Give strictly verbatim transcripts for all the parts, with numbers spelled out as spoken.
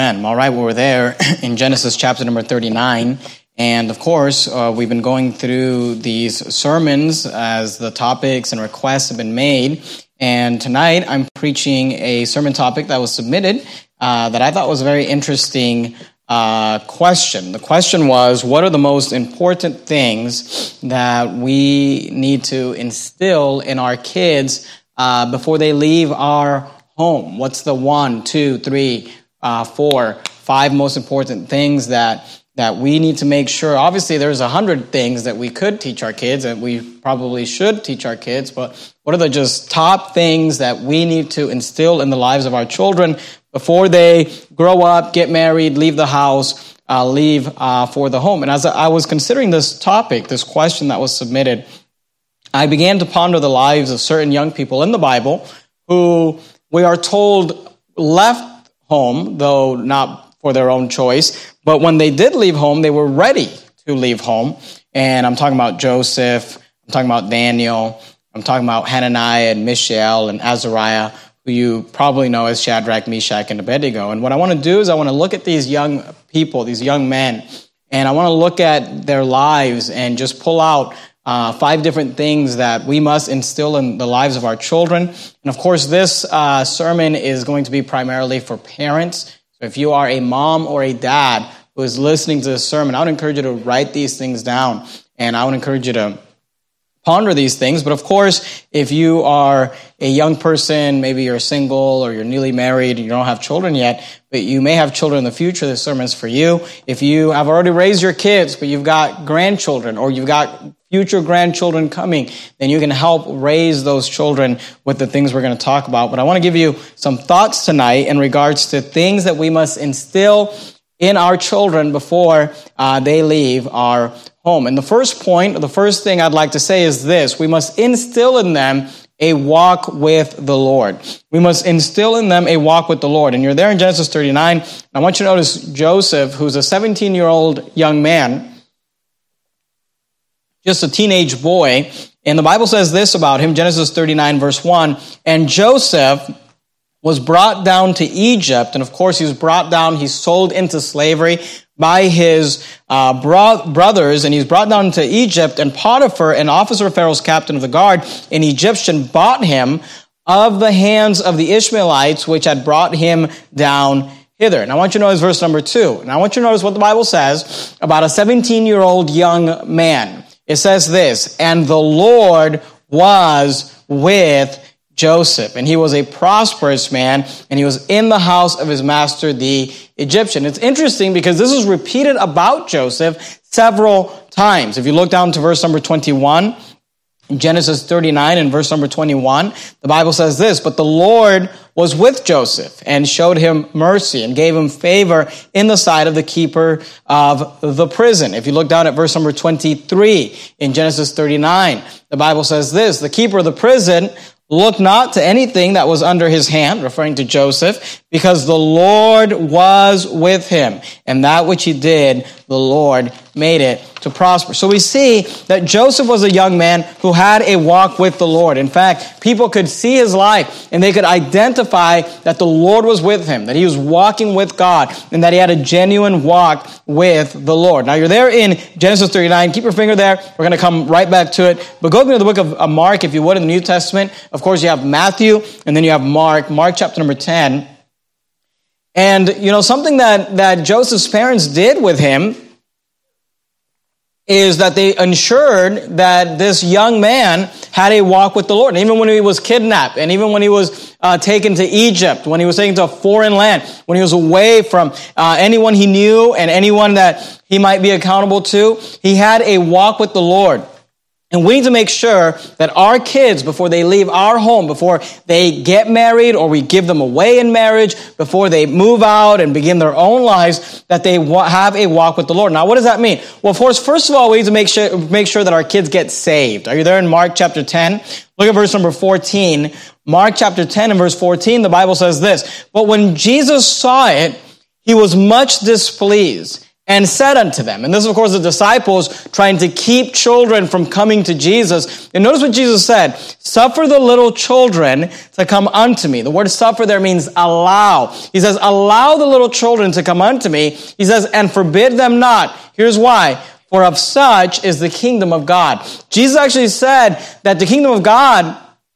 All right, well, we're there in Genesis chapter number thirty-nine. And of course, uh, we've been going through these sermons as the topics and requests have been made. And tonight, I'm preaching a sermon topic that was submitted uh, that I thought was a very interesting uh, question. The question was, what are the most important things that we need to instill in our kids uh, before they leave our home? What's the one, two, three, Uh, four, five most important things that that we need to make sure. Obviously, there's a hundred things that we could teach our kids, and we probably should teach our kids, but what are the just top things that we need to instill in the lives of our children before they grow up, get married, leave the house, uh, leave uh, for the home? And as I was considering this topic, this question that was submitted, I began to ponder the lives of certain young people in the Bible who we are told left home, though not for their own choice. But when they did leave home, they were ready to leave home. And I'm talking about Joseph, I'm talking about Daniel, I'm talking about Hananiah and Mishael and Azariah, who you probably know as Shadrach, Meshach, and Abednego. And what I want to do is I want to look at these young people, these young men, and I want to look at their lives and just pull out Uh, five different things that we must instill in the lives of our children. And of course, this uh, sermon is going to be primarily for parents. So if you are a mom or a dad who is listening to this sermon, I would encourage you to write these things down. And I would encourage you to ponder these things. But of course, if you are a young person, maybe you're single or you're newly married and you don't have children yet, but you may have children in the future, this sermon's for you. If you have already raised your kids, but you've got grandchildren or you've got future grandchildren coming, then you can help raise those children with the things we're going to talk about. But I want to give you some thoughts tonight in regards to things that we must instill in our children before uh, they leave our home. And the first point, the first thing I'd like to say is this: we must instill in them a walk with the Lord. We must instill in them a walk with the Lord. And you're there in Genesis thirty-nine. I want you to notice Joseph, who's a seventeen-year-old young man, just a teenage boy. And the Bible says this about him, Genesis thirty-nine, verse one, and Joseph was brought down to Egypt. And of course, he was brought down, he's sold into slavery by his uh, bro- brothers, and he's brought down to Egypt, and Potiphar, an officer of Pharaoh's captain of the guard, an Egyptian, bought him of the hands of the Ishmaelites, which had brought him down hither. And I want you to notice verse number two. And I want you to notice what the Bible says about a seventeen-year-old young man. It says this: and the Lord was with Joseph, and he was a prosperous man, and he was in the house of his master, the Egyptian. It's interesting because this is repeated about Joseph several times. If you look down to verse number twenty-one, in Genesis thirty-nine and verse number twenty-one, the Bible says this: but the Lord was with Joseph and showed him mercy and gave him favor in the sight of the keeper of the prison. If you look down at verse number twenty-three in Genesis thirty-nine, the Bible says this: the keeper of the prison looked not to anything that was under his hand, referring to Joseph, because the Lord was with him, and that which he did, the Lord made it to prosper. So we see that Joseph was a young man who had a walk with the Lord. In fact, people could see his life, and they could identify that the Lord was with him, that he was walking with God, and that he had a genuine walk with the Lord. Now, you're there in Genesis thirty-nine. Keep your finger there. We're going to come right back to it. But go to the book of Mark, if you would, in the New Testament. Of course, you have Matthew, and then you have Mark, Mark chapter number ten. And, you know, something that, that Joseph's parents did with him is that they ensured that this young man had a walk with the Lord. And even when he was kidnapped, and even when he was uh, taken to Egypt, when he was taken to a foreign land, when he was away from uh, anyone he knew and anyone that he might be accountable to, he had a walk with the Lord. And we need to make sure that our kids, before they leave our home, before they get married or we give them away in marriage, before they move out and begin their own lives, that they have a walk with the Lord. Now, what does that mean? Well, of course, first of all, we need to make sure, make sure that our kids get saved. Are you there in Mark chapter ten? Look at verse number fourteen. Mark chapter ten and verse fourteen, the Bible says this: but when Jesus saw it, he was much displeased, and said unto them. And this is, of course, the disciples trying to keep children from coming to Jesus. And notice what Jesus said, suffer the little children to come unto me. The word suffer there means allow. He says, allow the little children to come unto me. He says, and forbid them not. Here's why. For of such is the kingdom of God. Jesus actually said that the kingdom of God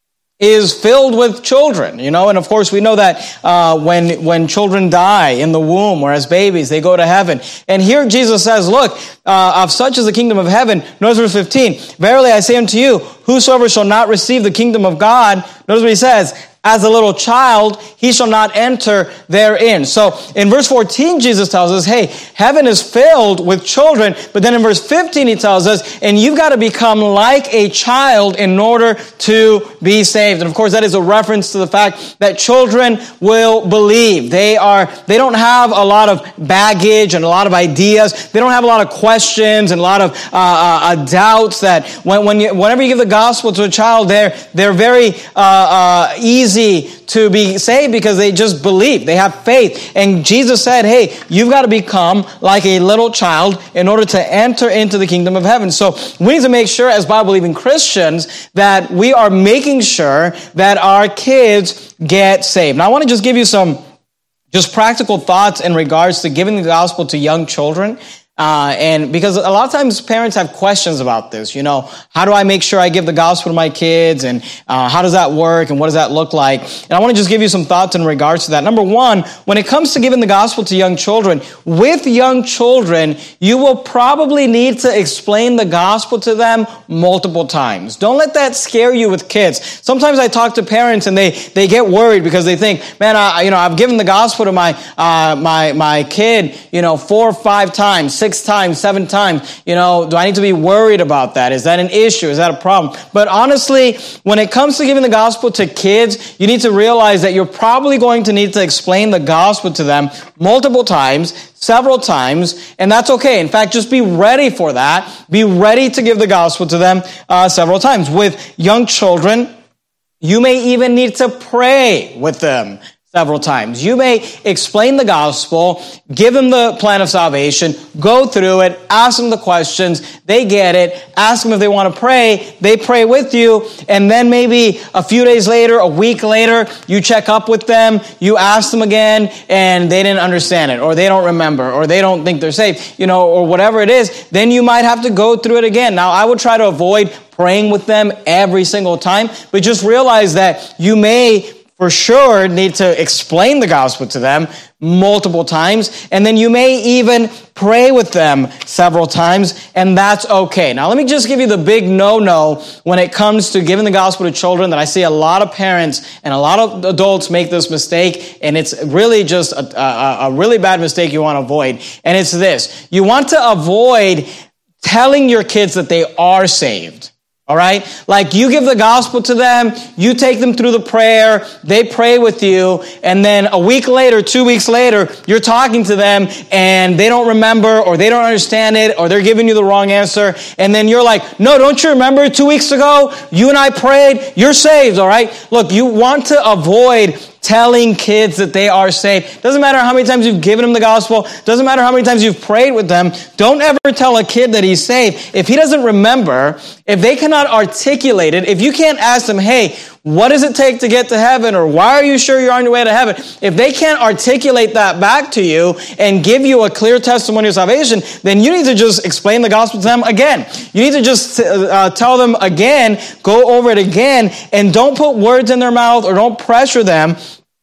is filled with children, you know, and of course we know that uh, when when children die in the womb or as babies, they go to heaven. And here Jesus says, look, uh, of such is the kingdom of heaven. Notice verse fifteen, verily I say unto you, whosoever shall not receive the kingdom of God, notice what he says, as a little child, he shall not enter therein. So in verse fourteen, Jesus tells us, hey, heaven is filled with children. But then in verse fifteen, he tells us, and you've got to become like a child in order to be saved. And of course, that is a reference to the fact that children will believe. They are, they don't have a lot of baggage and a lot of ideas. They don't have a lot of questions and a lot of uh, uh, doubts that when, when you, whenever you give the gospel to a child, they're, they're very uh, uh, easy to be saved because they just believe. They have faith. And Jesus said, hey, you've got to become like a little child in order to enter into the kingdom of heaven. So we need to make sure as Bible-believing Christians that we are making sure that our kids get saved. Now I want to just give you some just practical thoughts in regards to giving the gospel to young children. Uh, and because a lot of times parents have questions about this, you know, how do I make sure I give the gospel to my kids, and uh, how does that work, and what does that look like? And I want to just give you some thoughts in regards to that. Number one, when it comes to giving the gospel to young children, with young children, you will probably need to explain the gospel to them multiple times. Don't let that scare you with kids. Sometimes I talk to parents and they, they get worried because they think, man, I, you know, I've given the gospel to my, uh, my, my kid, you know, four or five times, six times, seven times, you know, do I need to be worried about that? Is that an issue? Is that a problem? But honestly, when it comes to giving the gospel to kids, you need to realize that you're probably going to need to explain the gospel to them multiple times, several times, and that's okay. In fact, just be ready for that. Be ready to give the gospel to them uh, several times. With young children, you may even need to pray with them several times. You may explain the gospel, give them the plan of salvation, go through it, ask them the questions, they get it, ask them if they want to pray, they pray with you, and then maybe a few days later, a week later, you check up with them, you ask them again, and they didn't understand it, or they don't remember, or they don't think they're safe, you know, or whatever it is, then you might have to go through it again. Now, I would try to avoid praying with them every single time, but just realize that you may for sure need to explain the gospel to them multiple times, and then you may even pray with them several times, and that's okay. Now, let me just give you the big no-no when it comes to giving the gospel to children that I see a lot of parents and a lot of adults make this mistake, and it's really just a, a, a really bad mistake you want to avoid, and it's this. You want to avoid telling your kids that they are saved. All right? Like you give the gospel to them, you take them through the prayer, they pray with you, and then a week later, two weeks later, you're talking to them and they don't remember or they don't understand it or they're giving you the wrong answer. And then you're like, no, don't you remember two weeks ago? You and I prayed, you're saved, all right? Look, you want to avoid telling kids that they are saved. Doesn't matter how many times you've given them the gospel. Doesn't matter how many times you've prayed with them. Don't ever tell a kid that he's saved. If he doesn't remember, if they cannot articulate it, if you can't ask them, hey, what does it take to get to heaven? Or why are you sure you're on your way to heaven? If they can't articulate that back to you and give you a clear testimony of salvation, then you need to just explain the gospel to them again. You need to just uh, tell them again, go over it again, and don't put words in their mouth or don't pressure them.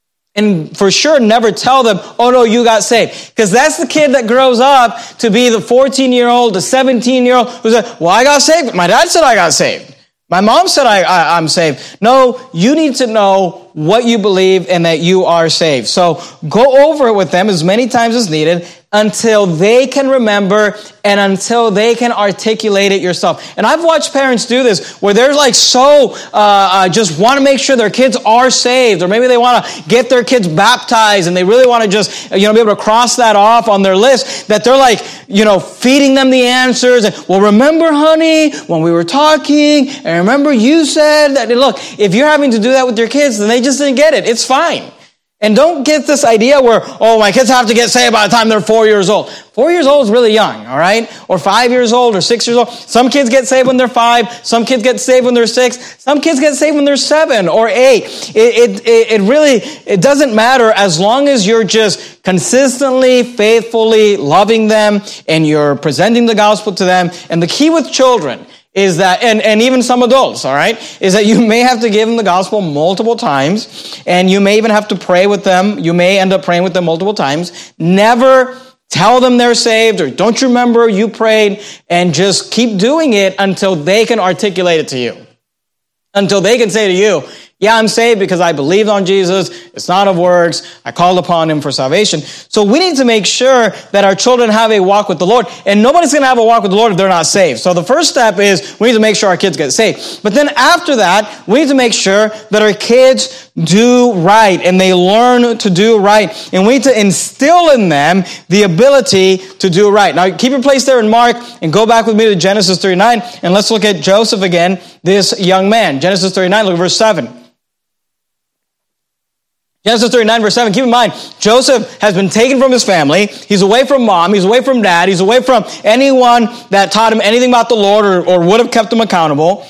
And for sure, never tell them, oh no, you got saved. Because that's the kid that grows up to be the fourteen-year-old, the seventeen-year-old who said, well, I got saved. My dad said I got saved. My mom said I, I, I'm saved. No, you need to know what you believe and that you are saved. So go over it with them as many times as needed until they can remember and until they can articulate it yourself. And I've watched parents do this where they're like so uh, uh, just want to make sure their kids are saved, or maybe they want to get their kids baptized and they really want to just, you know, be able to cross that off on their list, that they're like, you know, feeding them the answers. And, well, remember, honey, when we were talking, and remember you said that. Look, if you're having to do that with your kids, then they just didn't get it. It's fine. And don't get this idea where, oh, my kids have to get saved by the time they're four years old. Four years old is really young, all right? Or five years old or six years old. Some kids get saved when they're five. Some kids get saved when they're six. Some kids get saved when they're seven or eight. It, it, it really, it doesn't matter as long as you're just consistently, faithfully loving them and you're presenting the gospel to them. And the key with children is that, and, and even some adults, all right, is that you may have to give them the gospel multiple times, and you may even have to pray with them. You may end up praying with them multiple times. Never tell them they're saved, or don't you remember you prayed, and just keep doing it until they can articulate it to you. Until they can say to you, yeah, I'm saved because I believed on Jesus. It's not of works. I called upon him for salvation. So we need to make sure that our children have a walk with the Lord. And nobody's going to have a walk with the Lord if they're not saved. So the first step is we need to make sure our kids get saved. But then after that, we need to make sure that our kids do right and they learn to do right. And we need to instill in them the ability to do right. Now keep your place there in Mark and go back with me to Genesis thirty-nine. And let's look at Joseph again, this young man. Genesis thirty-nine, look at verse seven. Genesis thirty-nine, verse seven, keep in mind, Joseph has been taken from his family. He's away from mom. He's away from dad. He's away from anyone that taught him anything about the Lord or, or would have kept him accountable.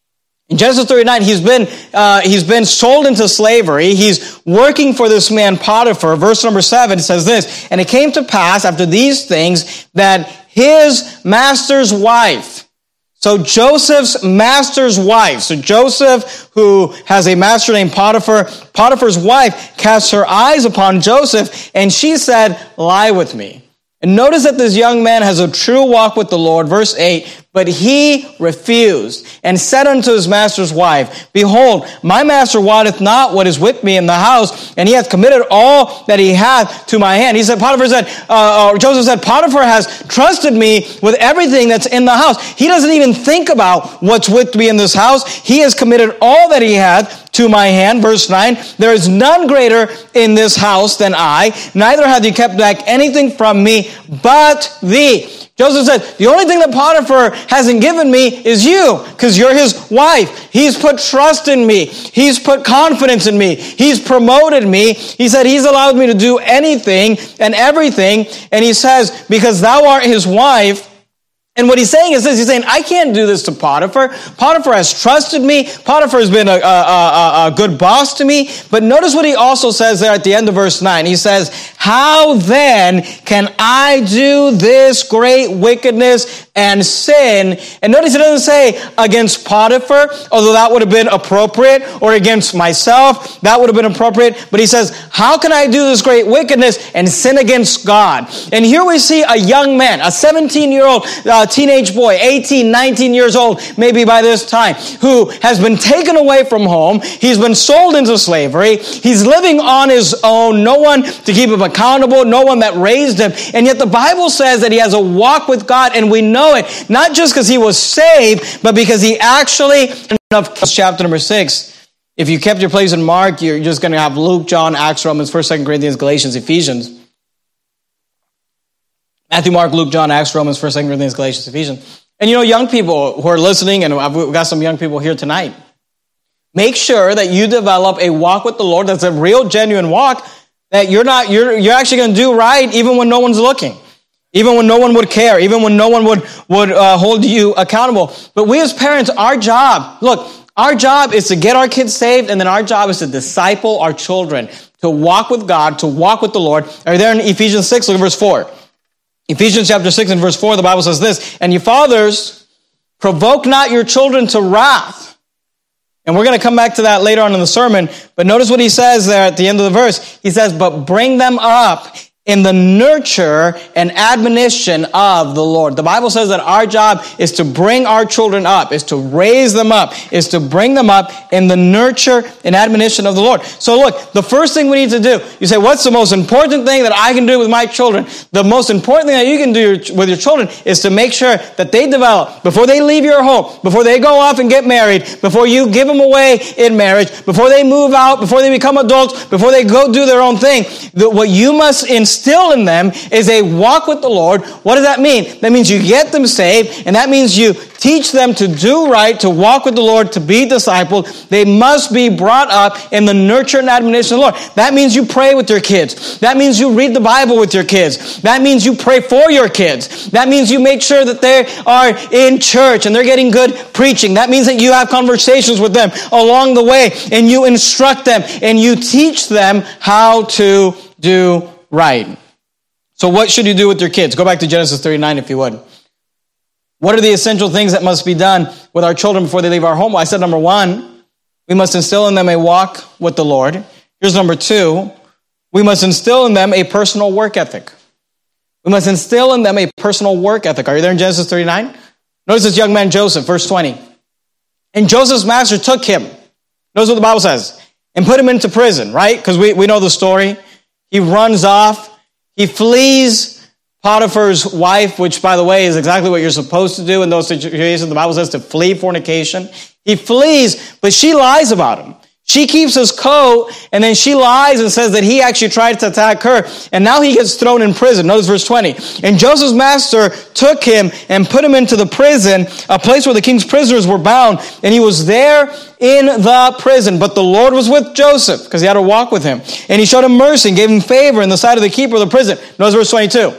In Genesis thirty-nine, he's been, uh, he's been sold into slavery. He's working for this man Potiphar. Verse number seven says this, and it came to pass after these things that his master's wife, so Joseph's master's wife, so Joseph, who has a master named Potiphar, Potiphar's wife cast her eyes upon Joseph, and she said, lie with me. And notice that this young man has a true walk with the Lord. Verse eight, but he refused and said unto his master's wife, behold, my master wotteth not what is with me in the house, and he hath committed all that he hath to my hand. He said, Potiphar said, uh, Joseph said, Potiphar has trusted me with everything that's in the house. He doesn't even think about what's with me in this house. He has committed all that he hath to my hand. Verse nine, there is none greater in this house than I, neither hath he kept back anything from me but thee. Joseph said, the only thing that Potiphar hasn't given me is you, because you're his wife. He's put trust in me. He's put confidence in me. He's promoted me. He said he's allowed me to do anything and everything. And he says, because thou art his wife. And what he's saying is this, he's saying, I can't do this to Potiphar. Potiphar has trusted me. Potiphar has been a, a, a, a good boss to me. But notice what he also says there at the end of verse nine. He says, how then can I do this great wickedness and sin? And notice it doesn't say against Potiphar, although that would have been appropriate, or against myself, that would have been appropriate. But he says, how can I do this great wickedness and sin against God? And here we see a young man, a seventeen-year-old uh, teenage boy, eighteen, nineteen years old, maybe by this time, who has been taken away from home. He's been sold into slavery. He's living on his own. No one to keep him accountable. No one that raised him. And yet the Bible says that he has a walk with God, and we know it, not just because he was saved, but because he actually, chapter number six, if you kept your place in Mark, you're just going to have Luke, John, Acts, Romans, First, Second Corinthians, Galatians, Ephesians. Matthew, Mark, Luke, John, Acts, Romans, First, Second Corinthians, Galatians, Ephesians. And you know, young people who are listening, and we've got some young people here tonight, make sure that you develop a walk with the Lord that's a real, genuine walk, that you're not, you're, you're actually going to do right even when no one's looking, even when no one would care, even when no one would, would uh, hold you accountable. But we as parents, our job, look, our job is to get our kids saved, and then our job is to disciple our children, to walk with God, to walk with the Lord. Are you there in Ephesians six? Look at verse four. Ephesians chapter six and verse four, the Bible says this, and you fathers, provoke not your children to wrath. And we're going to come back to that later on in the sermon, but notice what he says there at the end of the verse. He says, but bring them up in the nurture and admonition of the Lord. The Bible says that our job is to bring our children up, is to raise them up, is to bring them up in the nurture and admonition of the Lord. So look, the first thing we need to do, you say, what's the most important thing that I can do with my children? The most important thing that you can do with your children is to make sure that they develop, before they leave your home, before they go off and get married, before you give them away in marriage, before they move out, before they become adults, before they go do their own thing, that what you must instill instill in them is a walk with the Lord. What does that mean? That means you get them saved, and that means you teach them to do right, to walk with the Lord, to be discipled. They must be brought up in the nurture and admonition of the Lord. That means you pray with your kids. That means you read the Bible with your kids. That means you pray for your kids. That means you make sure that they are in church and they're getting good preaching. That means that you have conversations with them along the way, and you instruct them and you teach them how to do right. So what should you do with your kids? Go back to Genesis thirty-nine if you would. What are the essential things that must be done with our children before they leave our home? Well, I said number one, we must instill in them a walk with the Lord. Here's number two, we must instill in them a personal work ethic. We must instill in them a personal work ethic. Are you there in Genesis thirty-nine? Notice this young man Joseph, verse twenty. And Joseph's master took him. Notice what the Bible says. And put him into prison, right? Because we, we know the story. He runs off. He flees Potiphar's wife, which, by the way, is exactly what you're supposed to do in those situations. The Bible says to flee fornication. He flees, but she lies about him. She keeps his coat, and then she lies and says that he actually tried to attack her, and now he gets thrown in prison. Notice verse twenty. And Joseph's master took him and put him into the prison, a place where the king's prisoners were bound, and he was there in the prison. But the Lord was with Joseph, because he had to walk with him, and he showed him mercy and gave him favor in the sight of the keeper of the prison. Notice verse twenty-two.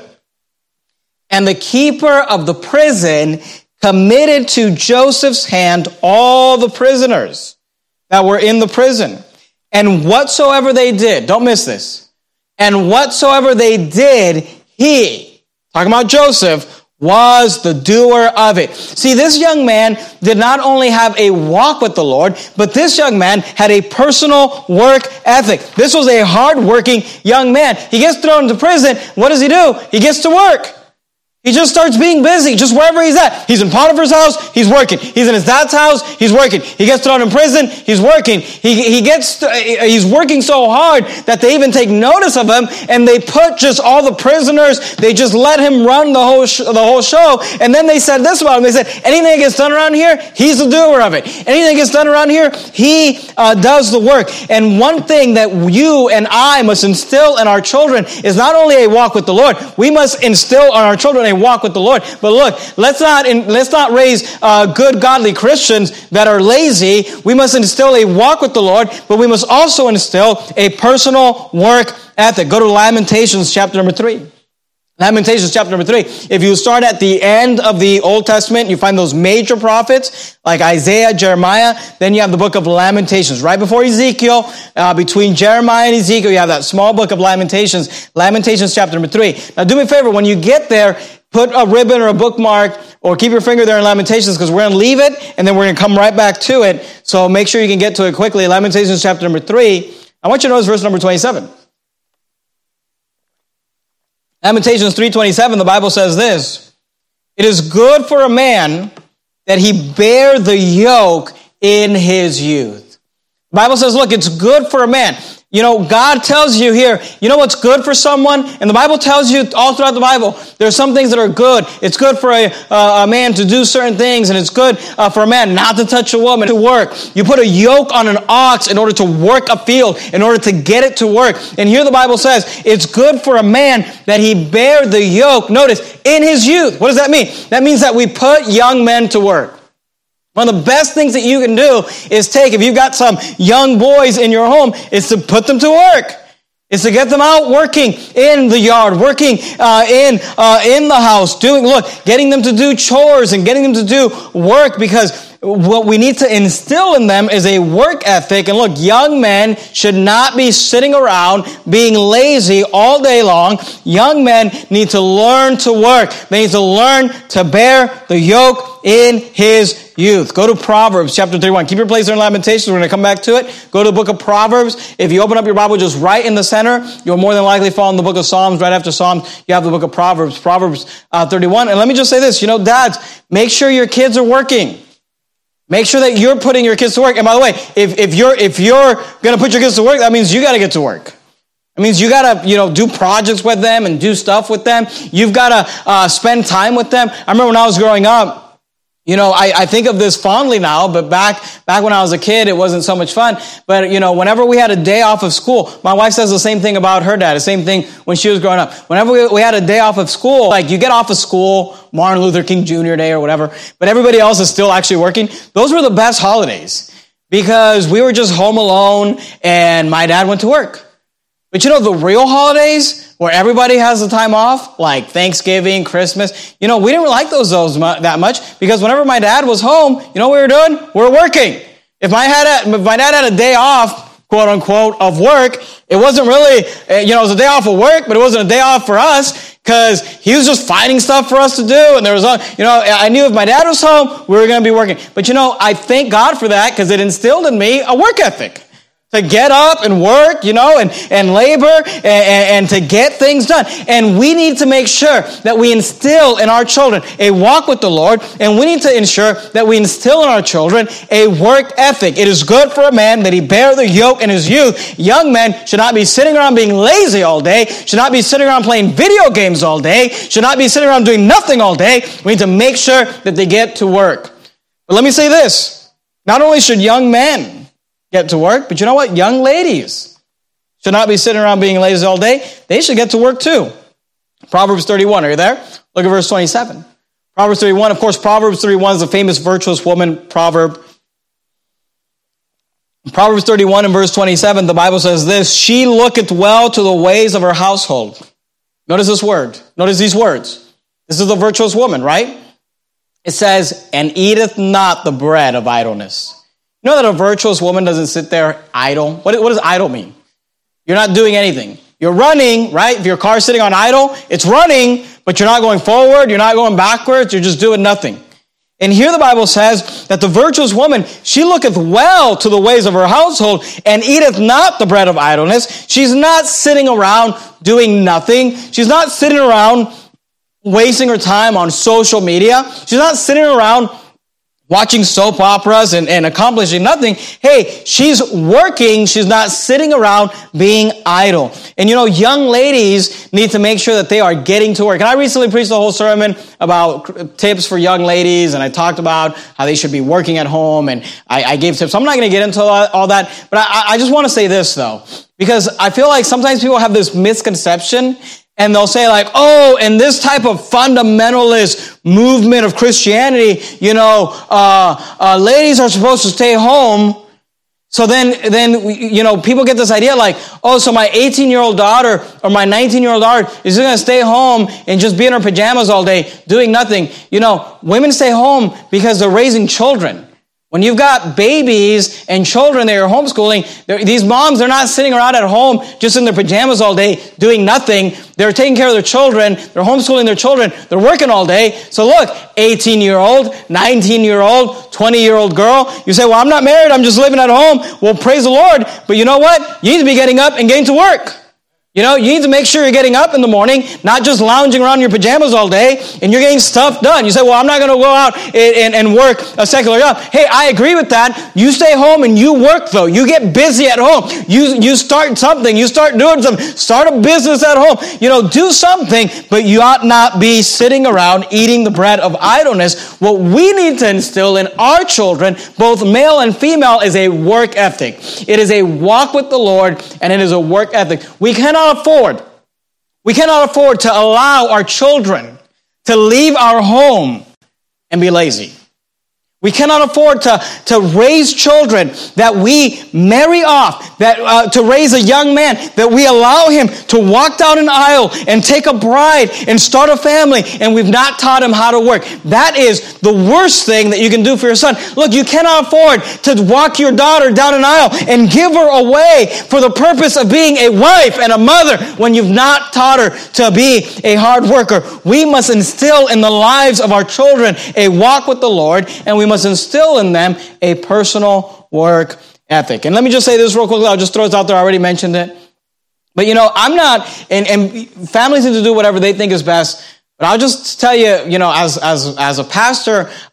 And the keeper of the prison committed to Joseph's hand all the prisoners that were in the prison. And whatsoever they did, don't miss this, and whatsoever they did, he, talking about Joseph, was the doer of it. See, this young man did not only have a walk with the Lord, but this young man had a personal work ethic. This was a hard-working young man. He gets thrown into prison. What does he do? He gets to work. He just starts being busy, just wherever he's at. He's in Potiphar's house, he's working. He's in his dad's house, he's working. He gets thrown in prison, he's working. He, he gets, he's working so hard that they even take notice of him, and they put just all the prisoners, they just let him run the whole, sh- the whole show. And then they said this about him. They said, anything that gets done around here, he's the doer of it. Anything that gets done around here, he uh, does the work. And one thing that you and I must instill in our children is not only a walk with the Lord, we must instill on our children a walk with the Lord. But look, let's not let's not raise uh, good, godly Christians that are lazy. We must instill a walk with the Lord, but we must also instill a personal work ethic. Go to Lamentations chapter number three. Lamentations chapter number three. If you start at the end of the Old Testament, you find those major prophets like Isaiah, Jeremiah. Then you have the book of Lamentations. Right before Ezekiel, uh, between Jeremiah and Ezekiel, you have that small book of Lamentations. Lamentations chapter number three. Now do me a favor, when you get there, put a ribbon or a bookmark or keep your finger there in Lamentations, because we're going to leave it and then we're going to come right back to it. So make sure you can get to it quickly. Lamentations chapter number three. I want you to notice verse number twenty-seven. Lamentations three twenty-seven, the Bible says this: it is good for a man that he bear the yoke in his youth. The Bible says, look, it's good for a man. You know, God tells you here, you know what's good for someone? And the Bible tells you all throughout the Bible, there are some things that are good. It's good for a, uh, a man to do certain things, and it's good uh, for a man not to touch a woman, to work. You put a yoke on an ox in order to work a field, in order to get it to work. And here the Bible says, it's good for a man that he bear the yoke, notice, in his youth. What does that mean? That means that we put young men to work. One of the best things that you can do is take, if you've got some young boys in your home, is to put them to work. It's to get them out working in the yard, working uh, in uh, in the house, doing, look, getting them to do chores and getting them to do work, because what we need to instill in them is a work ethic. And look, young men should not be sitting around being lazy all day long. Young men need to learn to work. They need to learn to bear the yoke in his youth. Go to Proverbs chapter thirty-one. Keep your place there in Lamentations. We're going to come back to it. Go to the book of Proverbs. If you open up your Bible just right in the center, you'll more than likely fall in the book of Psalms. Right after Psalms, you have the book of Proverbs. Proverbs uh, thirty-one. And let me just say this. You know, dads, make sure your kids are working. Make sure that you're putting your kids to work. And by the way, if, if you're if you're going to put your kids to work, that means you got to get to work. It means you got to, you know, do projects with them and do stuff with them. You've got to uh, spend time with them. I remember when I was growing up, You know, I, I think of this fondly now, but back back when I was a kid, it wasn't so much fun. But, you know, whenever we had a day off of school, my wife says the same thing about her dad, the same thing when she was growing up. Whenever we, we had a day off of school, like you get off of school, Martin Luther King Junior Day or whatever, but everybody else is still actually working. Those were the best holidays because we were just home alone and my dad went to work. But you know, the real holidays where everybody has the time off, like Thanksgiving, Christmas, you know, we didn't like those, those that much because whenever my dad was home, you know what we were doing? We were working. If my, had a, if my dad had a day off, quote unquote, of work, it wasn't really, you know, it was a day off of work, but it wasn't a day off for us because he was just finding stuff for us to do. And there was, you know, I knew if my dad was home, we were going to be working. But you know, I thank God for that because it instilled in me a work ethic. To get up and work, you know, and, and labor and, and to get things done. And we need to make sure that we instill in our children a walk with the Lord. And we need to ensure that we instill in our children a work ethic. It is good for a man that he bear the yoke in his youth. Young men should not be sitting around being lazy all day, should not be sitting around playing video games all day, should not be sitting around doing nothing all day. We need to make sure that they get to work. But let me say this. Not only should young men get to work, but you know what? Young ladies should not be sitting around being lazy all day. They should get to work too. Proverbs thirty-one, are you there? Look at verse twenty-seven. Proverbs thirty-one, of course, Proverbs thirty-one is a famous virtuous woman proverb. Proverbs thirty-one and verse twenty-seven, the Bible says this, she looketh well to the ways of her household. Notice this word. Notice these words. This is the virtuous woman, right? It says, and eateth not the bread of idleness. You know that a virtuous woman doesn't sit there idle? What, what does idle mean? You're not doing anything. You're running, right? If your car's sitting on idle, it's running, but you're not going forward, you're not going backwards, you're just doing nothing. And here the Bible says that the virtuous woman, she looketh well to the ways of her household and eateth not the bread of idleness. She's not sitting around doing nothing. She's not sitting around wasting her time on social media. She's not sitting around watching soap operas and, and accomplishing nothing. Hey, she's working. She's not sitting around being idle. And you know, young ladies need to make sure that they are getting to work. And I recently preached a whole sermon about tips for young ladies, and I talked about how they should be working at home, and I, I gave tips. I'm not going to get into all, all that, but I, I just want to say this, though, because I feel like sometimes people have this misconception. And they'll say like, oh, in this type of fundamentalist movement of Christianity, you know, uh, uh, ladies are supposed to stay home. So then, then you know, people get this idea like, oh, so my eighteen-year-old daughter or my nineteen-year-old daughter is going to stay home and just be in her pajamas all day doing nothing. You know, women stay home because they're raising children. When you've got babies and children that you're homeschooling, these moms, they're not sitting around at home just in their pajamas all day doing nothing. They're taking care of their children. They're homeschooling their children. They're working all day. So look, eighteen-year-old, nineteen-year-old, twenty-year-old girl, you say, well, I'm not married. I'm just living at home. Well, praise the Lord. But you know what? You need to be getting up and getting to work. You know, you need to make sure you're getting up in the morning, not just lounging around in your pajamas all day, and you're getting stuff done. You say, well, I'm not going to go out and, and, and work a secular job. Hey, I agree with that. You stay home and you work, though. You get busy at home. You, you start something. You start doing something. Start a business at home. You know, do something, but you ought not be sitting around eating the bread of idleness. What we need to instill in our children, both male and female, is a work ethic. It is a walk with the Lord, and it is a work ethic. We cannot afford, we cannot afford to allow our children to leave our home and be lazy. We cannot afford to, to raise children that we marry off, that uh, to raise a young man, that we allow him to walk down an aisle and take a bride and start a family, and we've not taught him how to work. That is the worst thing that you can do for your son. Look, you cannot afford to walk your daughter down an aisle and give her away for the purpose of being a wife and a mother when you've not taught her to be a hard worker. We must instill in the lives of our children a walk with the Lord, and we must instill in them a personal work ethic. And let me just say this real quickly. I'll just throw it out there. I already mentioned it. But, you know, I'm not, and, and families need to do whatever they think is best. But I'll just tell you, you know, as, as, as a pastor,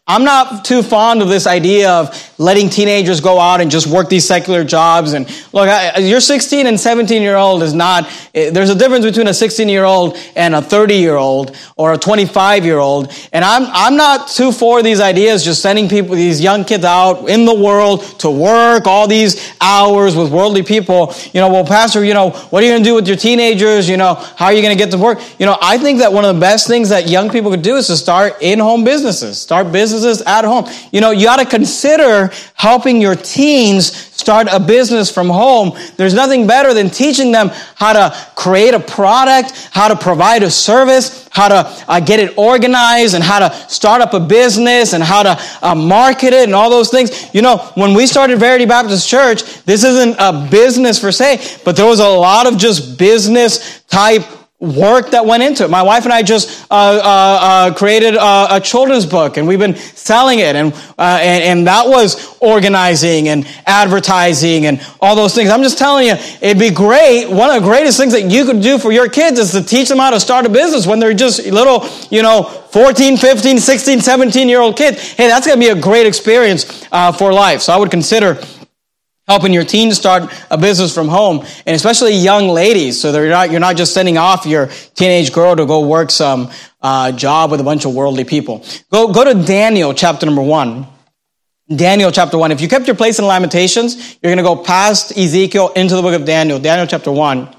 I'm not too fond of this idea of letting teenagers go out and just work these secular jobs. And look, I, your sixteen and seventeen year old is not, there's a difference between a sixteen year old and a thirty year old or a twenty-five year old. And I'm, I'm not too for these ideas, just sending people, these young kids out in the world to work all these hours with worldly people. You know, well, Pastor, you know, what are you going to do with your teenagers? You know, how are you going to get to work? You know, I think that one of the best things that young people could do is to start in-home businesses, start businesses at home. You know, you ought to consider helping your teens start a business from home. There's nothing better than teaching them how to create a product, how to provide a service, how to uh, get it organized, and how to start up a business, and how to uh, market it, and all those things. You know, when we started Verity Baptist Church, this isn't a business per se, but there was a lot of just business type work that went into it. My wife and I just uh, uh, uh, created a, a children's book, and we've been selling it, and, uh, and and that was organizing and advertising and all those things. I'm just telling you, it'd be great. One of the greatest things that you could do for your kids is to teach them how to start a business when they're just little, you know, fourteen, fifteen, sixteen, seventeen-year-old kids. Hey, that's going to be a great experience uh, for life. So I would consider helping your teens start a business from home, and especially young ladies, so they're not, you're not just sending off your teenage girl to go work some uh, job with a bunch of worldly people. Go, go to Daniel chapter number one. Daniel chapter one. If you kept your place in Lamentations, you're going to go past Ezekiel into the book of Daniel. Daniel chapter one.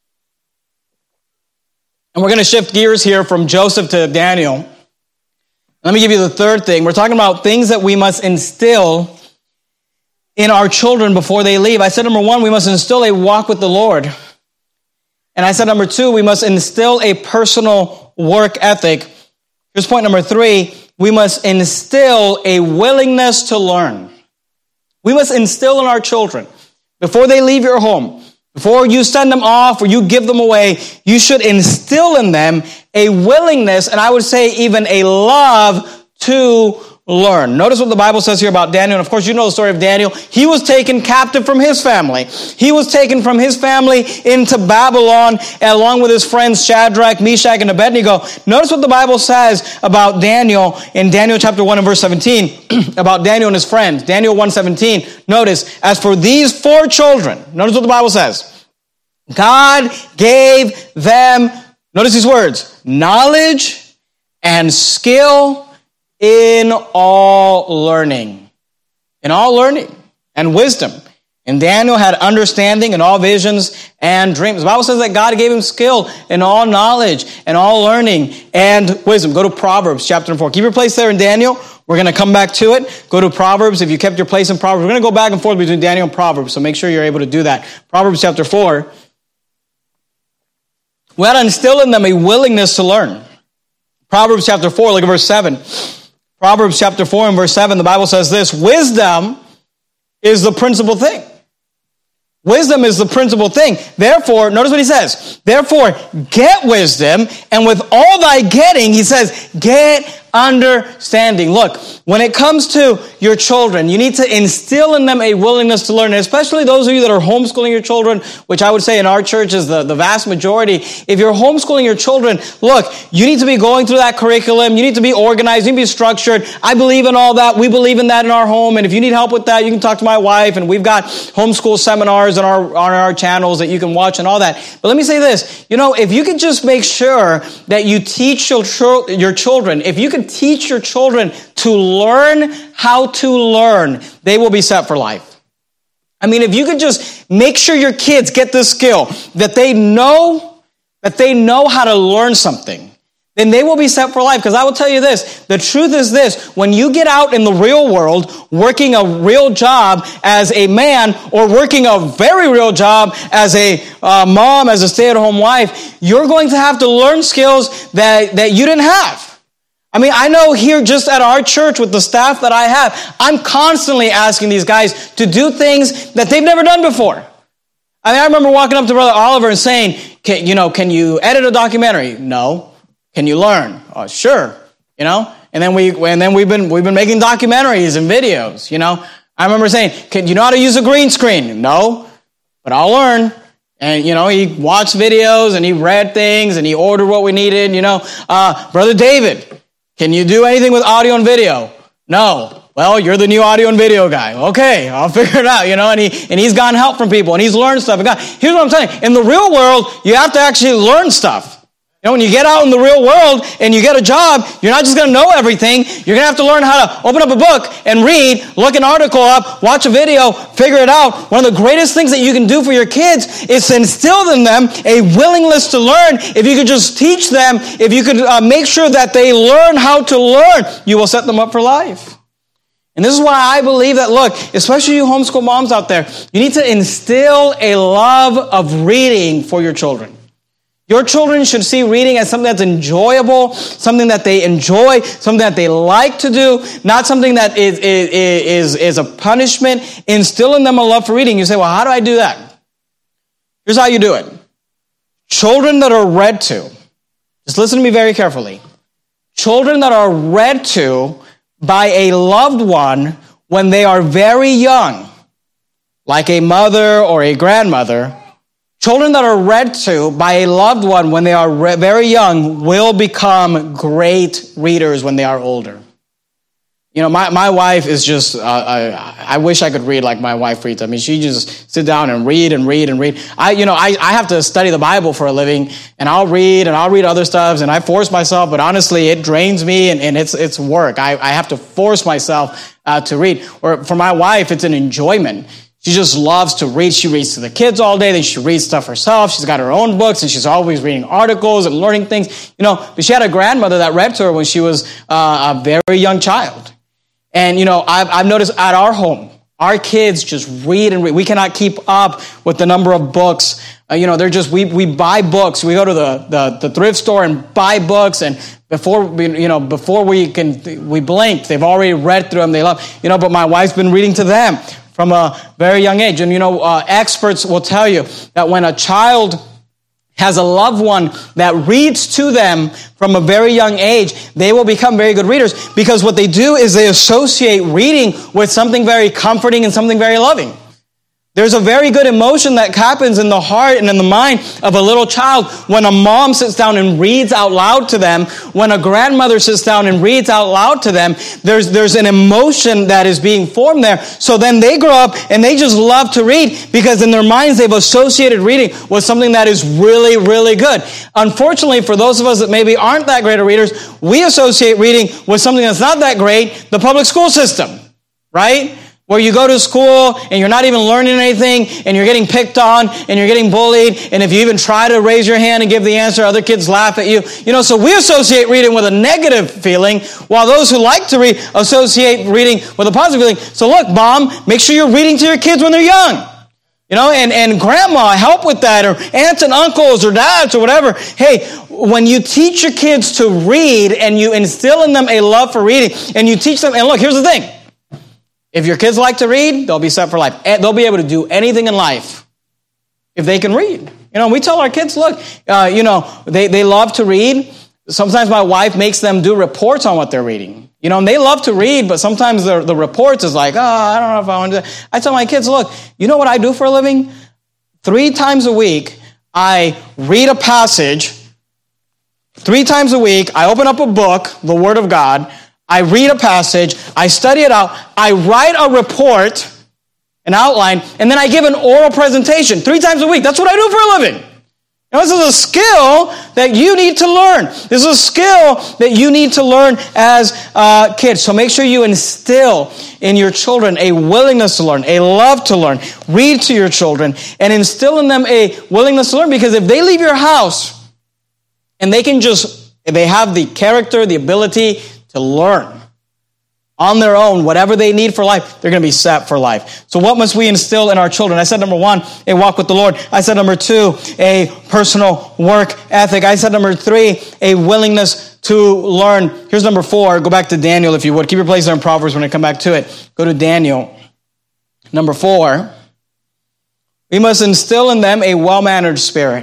And we're going to shift gears here from Joseph to Daniel. Let me give you the third thing. We're talking about things that we must instill in our children before they leave. I said, number one, we must instill a walk with the Lord. And I said, number two, we must instill a personal work ethic. Here's point number three. We must instill a willingness to learn. We must instill in our children, before they leave your home, before you send them off or you give them away, you should instill in them a willingness, and I would say even a love to learn. Notice what the Bible says here about Daniel. And of course, you know the story of Daniel. He was taken captive from his family. He was taken from his family into Babylon along with his friends Shadrach, Meshach, and Abednego. Notice what the Bible says about Daniel in Daniel chapter one and verse seventeen, about Daniel and his friends. Daniel one seventeen. Notice, as for these four children, notice what the Bible says. God gave them, notice these words, knowledge and skill in all learning. In all learning and wisdom. And Daniel had understanding in all visions and dreams. The Bible says that God gave him skill in all knowledge and all learning and wisdom. Go to Proverbs chapter four. Keep your place there in Daniel. We're going to come back to it. Go to Proverbs. If you kept your place in Proverbs, we're going to go back and forth between Daniel and Proverbs. So make sure you're able to do that. Proverbs chapter four. We ought to instill in them a willingness to learn. Proverbs chapter four, look at verse seven. Proverbs chapter four and verse seven, the Bible says this, wisdom is the principal thing. Wisdom is the principal thing. Therefore, notice what he says. Therefore, get wisdom, and with all thy getting, he says, get understanding. Look, when it comes to your children, you need to instill in them a willingness to learn, and especially those of you that are homeschooling your children, which I would say in our church is the, the vast majority. If you're homeschooling your children, look, you need to be going through that curriculum. You need to be organized. You need to be structured. I believe in all that. We believe in that in our home, and if you need help with that, you can talk to my wife, and we've got homeschool seminars on our, on our channels that you can watch and all that. But let me say this, you know, if you could just make sure that you teach your, your children, if you could teach your children to learn how to learn, they will be set for life. I mean, if you could just make sure your kids get this skill, that they know, that they know how to learn something, then they will be set for life. Because I will tell you this, the truth is this, when you get out in the real world, working a real job as a man, or working a very real job as a uh, mom, as a stay-at-home wife, you're going to have to learn skills that, that you didn't have. I mean, I know here just at our church with the staff that I have, I'm constantly asking these guys to do things that they've never done before. I mean, I remember walking up to Brother Oliver and saying, can, you know, can you edit a documentary? No. Can you learn? Oh, sure. You know, and then we, and then we've been, we've been making documentaries and videos, you know. I remember saying, can you know how to use a green screen? No, but I'll learn. And, you know, he watched videos and he read things and he ordered what we needed, you know. Uh, Brother David, can you do anything with audio and video? No. Well, you're the new audio and video guy. Okay, I'll figure it out, you know, and, he, and he's gotten help from people, and he's learned stuff. And God, here's what I'm telling you. In the real world, you have to actually learn stuff. You know, when you get out in the real world and you get a job, you're not just going to know everything. You're going to have to learn how to open up a book and read, look an article up, watch a video, figure it out. One of the greatest things that you can do for your kids is to instill in them a willingness to learn. If you could just teach them, if you could uh, make sure that they learn how to learn, you will set them up for life. And this is why I believe that, look, especially you homeschool moms out there, you need to instill a love of reading for your children. Your children should see reading as something that's enjoyable, something that they enjoy, something that they like to do, not something that is, is, is, is a punishment. Instill in them a love for reading. You say, well, how do I do that? Here's how you do it. Children that are read to, just listen to me very carefully. Children that are read to by a loved one when they are very young, like a mother or a grandmother, children that are read to by a loved one when they are re- very young will become great readers when they are older. You know, my, my wife is just, uh, I, I wish I could read like my wife reads. I mean, she just sit down and read and read and read. I, you know, I, I have to study the Bible for a living, and I'll read and I'll read other stuff, and I force myself, but honestly, it drains me, and, and it's it's work. I, I have to force myself uh, to read. Or for my wife, it's an enjoyment. She just loves to read. She reads to the kids all day, then she reads stuff herself. She's got her own books, and she's always reading articles and learning things. You know, but she had a grandmother that read to her when she was uh, a very young child. And, you know, I've, I've noticed at our home, our kids just read and read. We cannot keep up with the number of books. Uh, you know, they're just, we we buy books. We go to the, the, the thrift store and buy books, and before we, you know, before we can, we blink, they've already read through them. They love, you know, but my wife's been reading to them from a very young age. And, you know, uh, experts will tell you that when a child has a loved one that reads to them from a very young age, they will become very good readers, because what they do is they associate reading with something very comforting and something very loving. There's a very good emotion that happens in the heart and in the mind of a little child when a mom sits down and reads out loud to them, when a grandmother sits down and reads out loud to them. There's, there's an emotion that is being formed there. So then they grow up and they just love to read, because in their minds they've associated reading with something that is really, really good. Unfortunately, for those of us that maybe aren't that great at readers, we associate reading with something that's not that great, the public school system, right? Where you go to school and you're not even learning anything, and you're getting picked on and you're getting bullied. And if you even try to raise your hand and give the answer, other kids laugh at you. You know, so we associate reading with a negative feeling, while those who like to read associate reading with a positive feeling. So look, mom, make sure you're reading to your kids when they're young. You know, and, and grandma, help with that, or aunts and uncles or dads or whatever. Hey, when you teach your kids to read and you instill in them a love for reading, and you teach them, and look, here's the thing. If your kids like to read, they'll be set for life. They'll be able to do anything in life if they can read. You know, we tell our kids, look, uh, you know, they, they love to read. Sometimes my wife makes them do reports on what they're reading. You know, and they love to read, but sometimes the, the reports is like, oh, I don't know if I want to do that. I tell my kids, look, you know what I do for a living? Three times a week, I read a passage. Three times a week, I open up a book, the Word of God. I read a passage, I study it out, I write a report, an outline, and then I give an oral presentation three times a week. That's what I do for a living. Now, this is a skill that you need to learn. This is a skill that you need to learn as uh, kids. So make sure you instill in your children a willingness to learn, a love to learn. Read to your children and instill in them a willingness to learn, because if they leave your house and they can just, if they have the character, the ability to learn on their own, whatever they need for life, they're going to be set for life. So what must we instill in our children? I said number one, a walk with the Lord. I said number two, a personal work ethic. I said number three, a willingness to learn. Here's number four. Go back to Daniel, if you would. Keep your place there in Proverbs when I come back to it. Go to Daniel. Number four, we must instill in them a well-mannered spirit.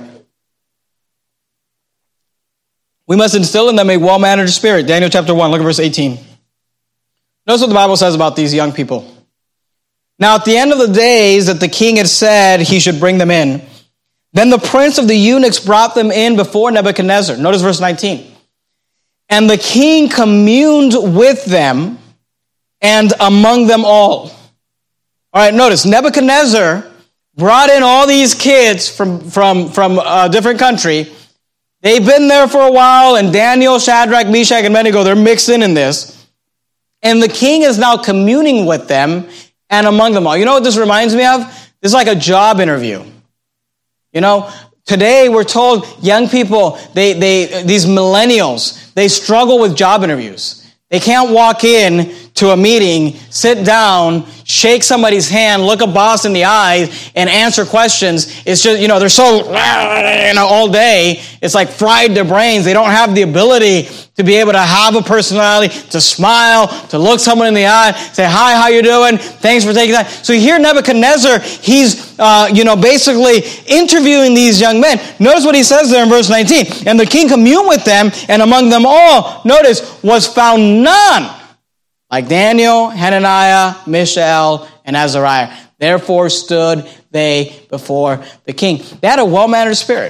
We must instill in them a well-mannered spirit. Daniel chapter one, look at verse eighteen. Notice what the Bible says about these young people. Now, at the end of the days that the king had said he should bring them in, then the prince of the eunuchs brought them in before Nebuchadnezzar. Notice verse nineteen. And the king communed with them and among them all. All right, notice, Nebuchadnezzar brought in all these kids from, from, from a different country. They've been there for a while, and Daniel, Shadrach, Meshach, and Abednego, they're mixed in in this. And the king is now communing with them and among them all. You know what this reminds me of? This is like a job interview. You know, today we're told young people, they, they, these millennials, they struggle with job interviews. They can't walk in to a meeting, sit down, shake somebody's hand, look a boss in the eyes, and answer questions. It's just, you know, they're so, you know, all day. It's like fried their brains. They don't have the ability to be able to have a personality, to smile, to look someone in the eye, say, hi, how you doing? Thanks for taking that. So here Nebuchadnezzar, he's, uh, you know, basically interviewing these young men. Notice what he says there in verse nineteen. And the king communed with them, and among them all, notice, was found none like Daniel, Hananiah, Mishael, and Azariah. Therefore stood they before the king. They had a well-mannered spirit.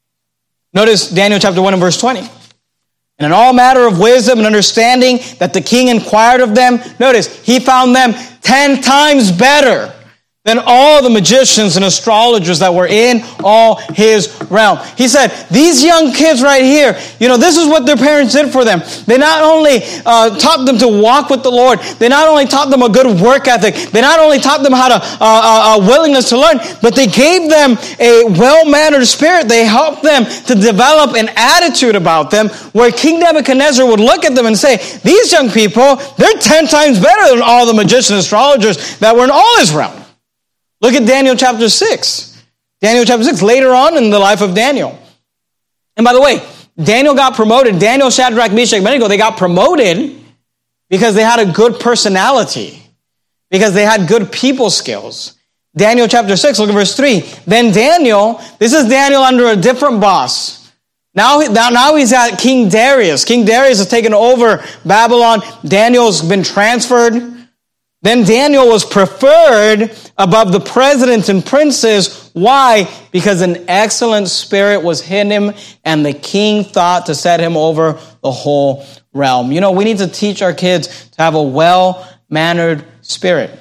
Notice Daniel chapter one and verse twenty. And in all matter of wisdom and understanding that the king inquired of them, notice, he found them ten times better than all the magicians and astrologers that were in all his realm. He said, these young kids right here, you know, this is what their parents did for them. They not only uh, taught them to walk with the Lord, they not only taught them a good work ethic, they not only taught them how to, uh, a willingness to learn, but they gave them a well-mannered spirit. They helped them to develop an attitude about them where King Nebuchadnezzar would look at them and say, these young people, they're ten times better than all the magicians and astrologers that were in all his realm. Look at Daniel chapter six. Daniel chapter six, later on in the life of Daniel. And by the way, Daniel got promoted. Daniel, Shadrach, Meshach, Abednego, they got promoted because they had a good personality, because they had good people skills. Daniel chapter six, look at verse three. Then Daniel, this is Daniel under a different boss. Now, now he's at King Darius. King Darius has taken over Babylon. Daniel's been transferred. Then Daniel was preferred above the presidents and princes. Why? Because an excellent spirit was in him, and the king thought to set him over the whole realm. You know, we need to teach our kids to have a well-mannered spirit.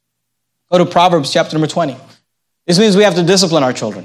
Go to Proverbs chapter number twenty. This means we have to discipline our children.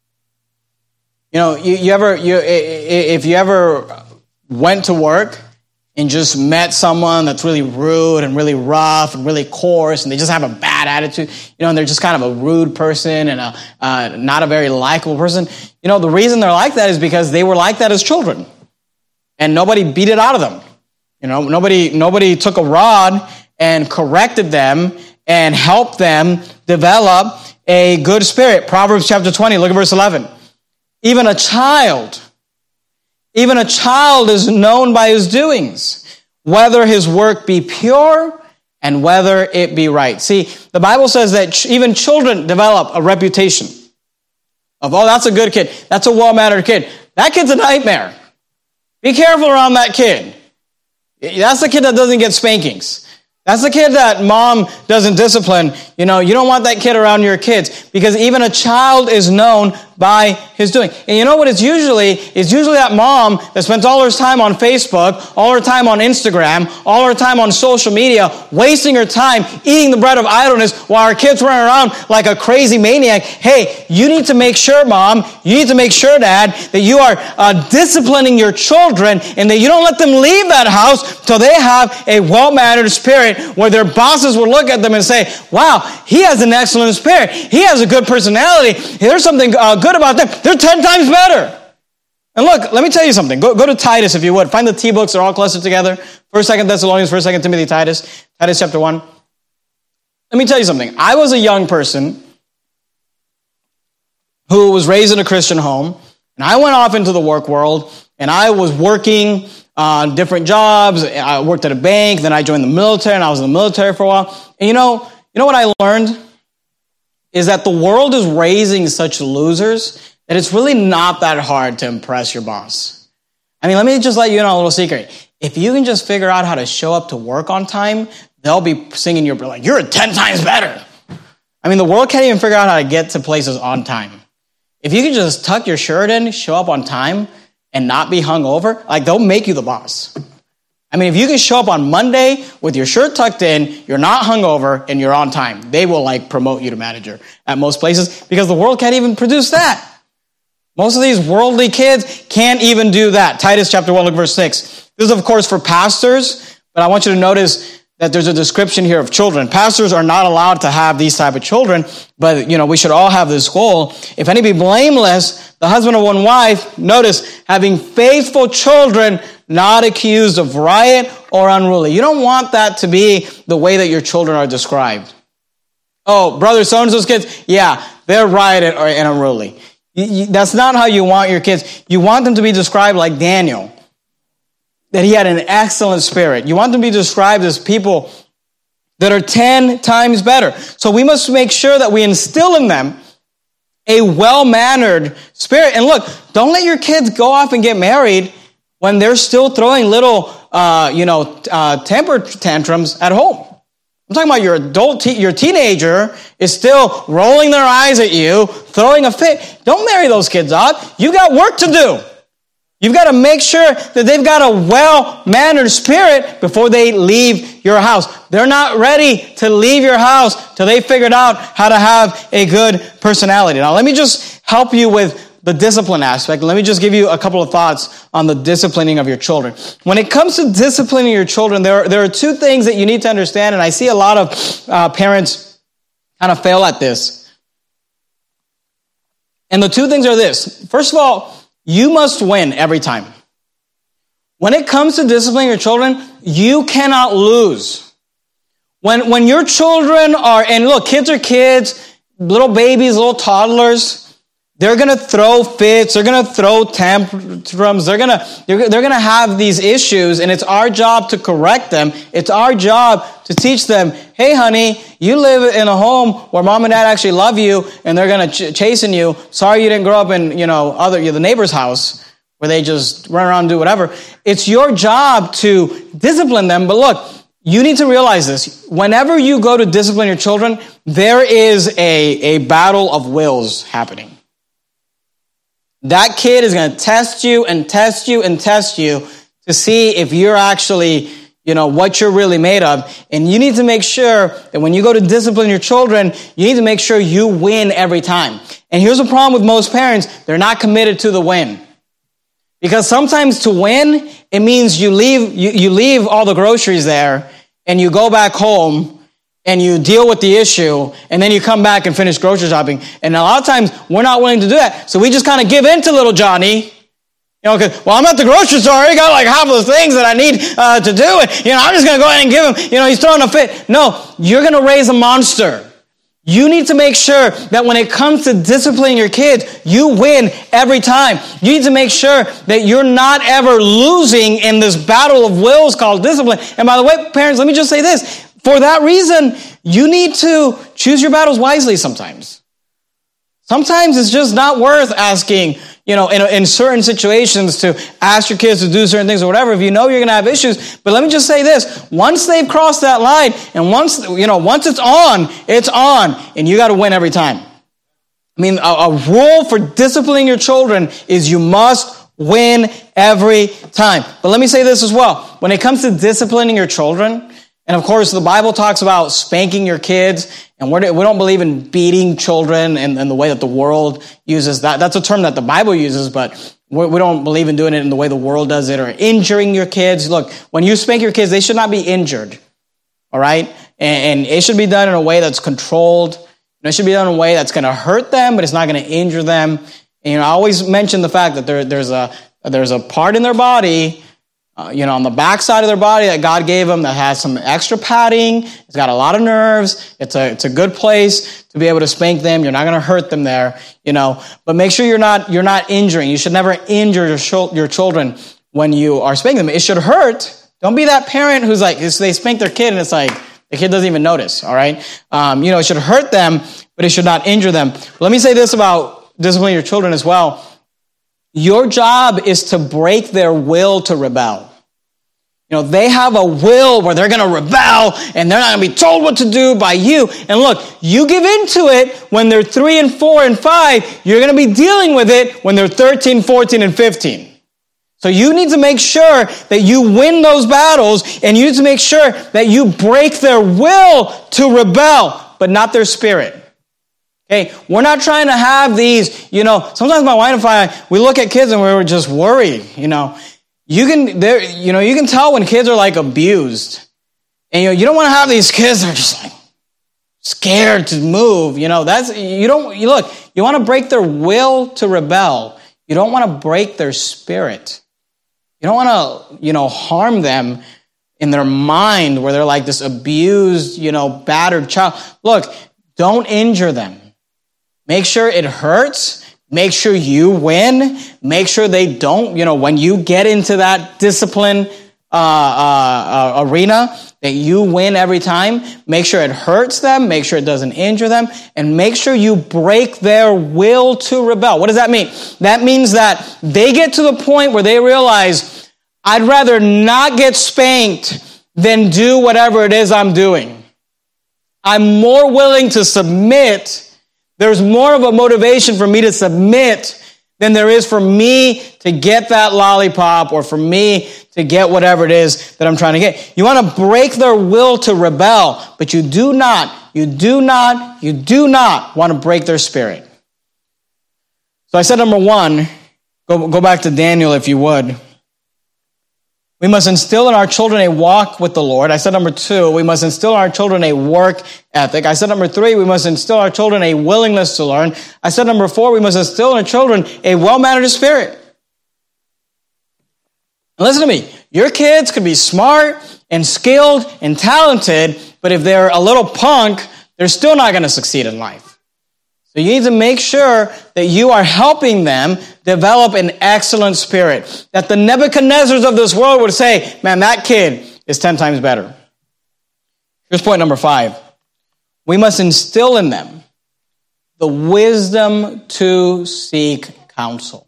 You know, you, you ever, you, if you ever went to work and just met someone that's really rude and really rough and really coarse, and they just have a bad attitude, you know, and they're just kind of a rude person and a uh, not a very likable person. You know, the reason they're like that is because they were like that as children, and nobody beat it out of them. You know, nobody nobody took a rod and corrected them and helped them develop a good spirit. Proverbs chapter twenty, look at verse eleven. Even a child Even a child is known by his doings, whether his work be pure and whether it be right. See, the Bible says that ch- even children develop a reputation of, oh, that's a good kid. That's a well-mannered kid. That kid's a nightmare. Be careful around that kid. That's the kid that doesn't get spankings. That's the kid that mom doesn't discipline. You know, you don't want that kid around your kids, because even a child is known by his doing. And you know what it's usually? It's usually that mom that spends all her time on Facebook, all her time on Instagram, all her time on social media, wasting her time eating the bread of idleness while her kids run around like a crazy maniac. Hey, you need to make sure, mom, you need to make sure, dad, that you are uh, disciplining your children and that you don't let them leave that house till they have a well-mannered spirit where their bosses will look at them and say, wow, he has an excellent spirit. He has a good personality. There's something uh, good about them. They're ten times better. And look, let me tell you something. Go, go to Titus, if you would. Find the T books. They're all clustered together. First, Second Thessalonians, First, Second Timothy, Titus. Titus chapter one. Let me tell you something. I was a young person who was raised in a Christian home, and I went off into the work world, and I was working on uh, different jobs. I worked at a bank, then I joined the military, and I was in the military for a while. And you know, you know what I learned? Is that the world is raising such losers that it's really not that hard to impress your boss. I mean, let me just let you know a little secret. If you can just figure out how to show up to work on time, they'll be singing your, like, you're ten times better. I mean, the world can't even figure out how to get to places on time. If you can just tuck your shirt in, show up on time, and not be hungover, like, they'll make you the boss. I mean, if you can show up on Monday with your shirt tucked in, you're not hungover, and you're on time, they will like promote you to manager at most places because the world can't even produce that. Most of these worldly kids can't even do that. Titus chapter one, look verse six. This is, of course, for pastors, but I want you to notice that there's a description here of children. Pastors are not allowed to have these type of children, but, you know, we should all have this goal. If any be blameless, the husband of one wife, notice, having faithful children, not accused of riot or unruly. You don't want that to be the way that your children are described. Oh, brother, so-and-so's kids, yeah, they're rioted or and unruly. You, you, that's not how you want your kids. You want them to be described like Daniel, that he had an excellent spirit. You want them to be described as people that are ten times better. So we must make sure that we instill in them a well-mannered spirit. And look, don't let your kids go off and get married when they're still throwing little, uh, you know, uh, temper tantrums at home. I'm talking about your adult, te- your teenager is still rolling their eyes at you, throwing a fit. Don't marry those kids off. You got work to do. You've got to make sure that they've got a well-mannered spirit before they leave your house. They're not ready to leave your house till they figured out how to have a good personality. Now, let me just help you with the discipline aspect. Let me just give you a couple of thoughts on the disciplining of your children. When it comes to disciplining your children, there are, there are two things that you need to understand, and I see a lot of uh, parents kind of fail at this. And the two things are this. First of all, you must win every time. When it comes to disciplining your children, you cannot lose. When, when your children are, and look, kids are kids, little babies, little toddlers, they're going to throw fits, they're going to throw tantrums, they're going to, they're, they're going to have these issues, and it's our job to correct them. It's our job to teach them, hey, honey, you live in a home where mom and dad actually love you, and they're going to ch- chasing you. Sorry you didn't grow up in, you know, other, you know, the neighbor's house where they just run around and do whatever. It's your job to discipline them, but look, you need to realize this. Whenever you go to discipline your children, there is a, a battle of wills happening. That kid is going to test you and test you and test you to see if you're actually, you know, what you're really made of. And you need to make sure that when you go to discipline your children, you need to make sure you win every time. And here's the problem with most parents. They're not committed to the win. Because sometimes to win, it means you leave, you, you leave all the groceries there and you go back home and you deal with the issue, and then you come back and finish grocery shopping. And a lot of times, we're not willing to do that. So we just kind of give in to little Johnny. You know, because, well, I'm at the grocery store. I already got like half of the things that I need uh, to do. And, you know, I'm just going to go ahead and give him, you know, he's throwing a fit. No, you're going to raise a monster. You need to make sure that when it comes to disciplining your kids, you win every time. You need to make sure that you're not ever losing in this battle of wills called discipline. And by the way, parents, let me just say this. For that reason, you need to choose your battles wisely sometimes. Sometimes it's just not worth asking, you know, in, in certain situations to ask your kids to do certain things or whatever if you know you're going to have issues. But let me just say this. Once they've crossed that line and once, you know, once it's on, it's on, and you got to win every time. I mean, a, a rule for disciplining your children is you must win every time. But let me say this as well. When it comes to disciplining your children, and of course, the Bible talks about spanking your kids, and we're, we don't believe in beating children in, in the way that the world uses that. That's a term that the Bible uses, but we, we don't believe in doing it in the way the world does it, or injuring your kids. Look, when you spank your kids, they should not be injured, all right? And, and it should be done in a way that's controlled. It should be done in a way that's going to hurt them, but it's not going to injure them. And, you know, I always mention the fact that there, there's a there's a part in their body, Uh, you know, on the back side of their body that God gave them that has some extra padding. It's got a lot of nerves. It's a it's a good place to be able to spank them. You're not going to hurt them there, you know. But make sure you're not you're not injuring. You should never injure your sh- your children when you are spanking them. It should hurt. Don't be that parent who's like, they spank their kid and it's like the kid doesn't even notice. All right, um, you know, it should hurt them, but it should not injure them. But let me say this about disciplining your children as well. Your job is to break their will to rebel. You know, they have a will where they're going to rebel and they're not going to be told what to do by you. And look, you give into it when they're three and four and five. You're going to be dealing with it when they're thirteen, fourteen, and fifteen. So you need to make sure that you win those battles, and you need to make sure that you break their will to rebel, but not their spirit. Okay, we're not trying to have these, you know, sometimes my wife and I, we look at kids and we're just worried, you know. You can, there, you know, you can tell when kids are like abused. And you know, you don't want to have these kids that are just like scared to move, you know. That's, you don't, you look, you want to break their will to rebel. You don't want to break their spirit. You don't want to, you know, harm them in their mind where they're like this abused, you know, battered child. Look, don't injure them. Make sure it hurts. Make sure you win. Make sure they don't, you know, when you get into that discipline uh, uh, uh, arena, that you win every time. Make sure it hurts them. Make sure it doesn't injure them. And make sure you break their will to rebel. What does that mean? That means that they get to the point where they realize, I'd rather not get spanked than do whatever it is I'm doing. I'm more willing to submit. There's more of a motivation for me to submit than there is for me to get that lollipop or for me to get whatever it is that I'm trying to get. You want to break their will to rebel, but you do not, you do not, you do not want to break their spirit. So I said number one, go, go back to Daniel if you would. We must instill in our children a walk with the Lord. I said number two, we must instill in our children a work ethic. I said number three, we must instill in our children a willingness to learn. I said number four, we must instill in our children a well-mannered spirit. And listen to me, your kids could be smart and skilled and talented, but if they're a little punk, they're still not going to succeed in life. So you need to make sure that you are helping them develop an excellent spirit. That the Nebuchadnezzars of this world would say, man, that kid is ten times better. Here's point number five. We must instill in them the wisdom to seek counsel.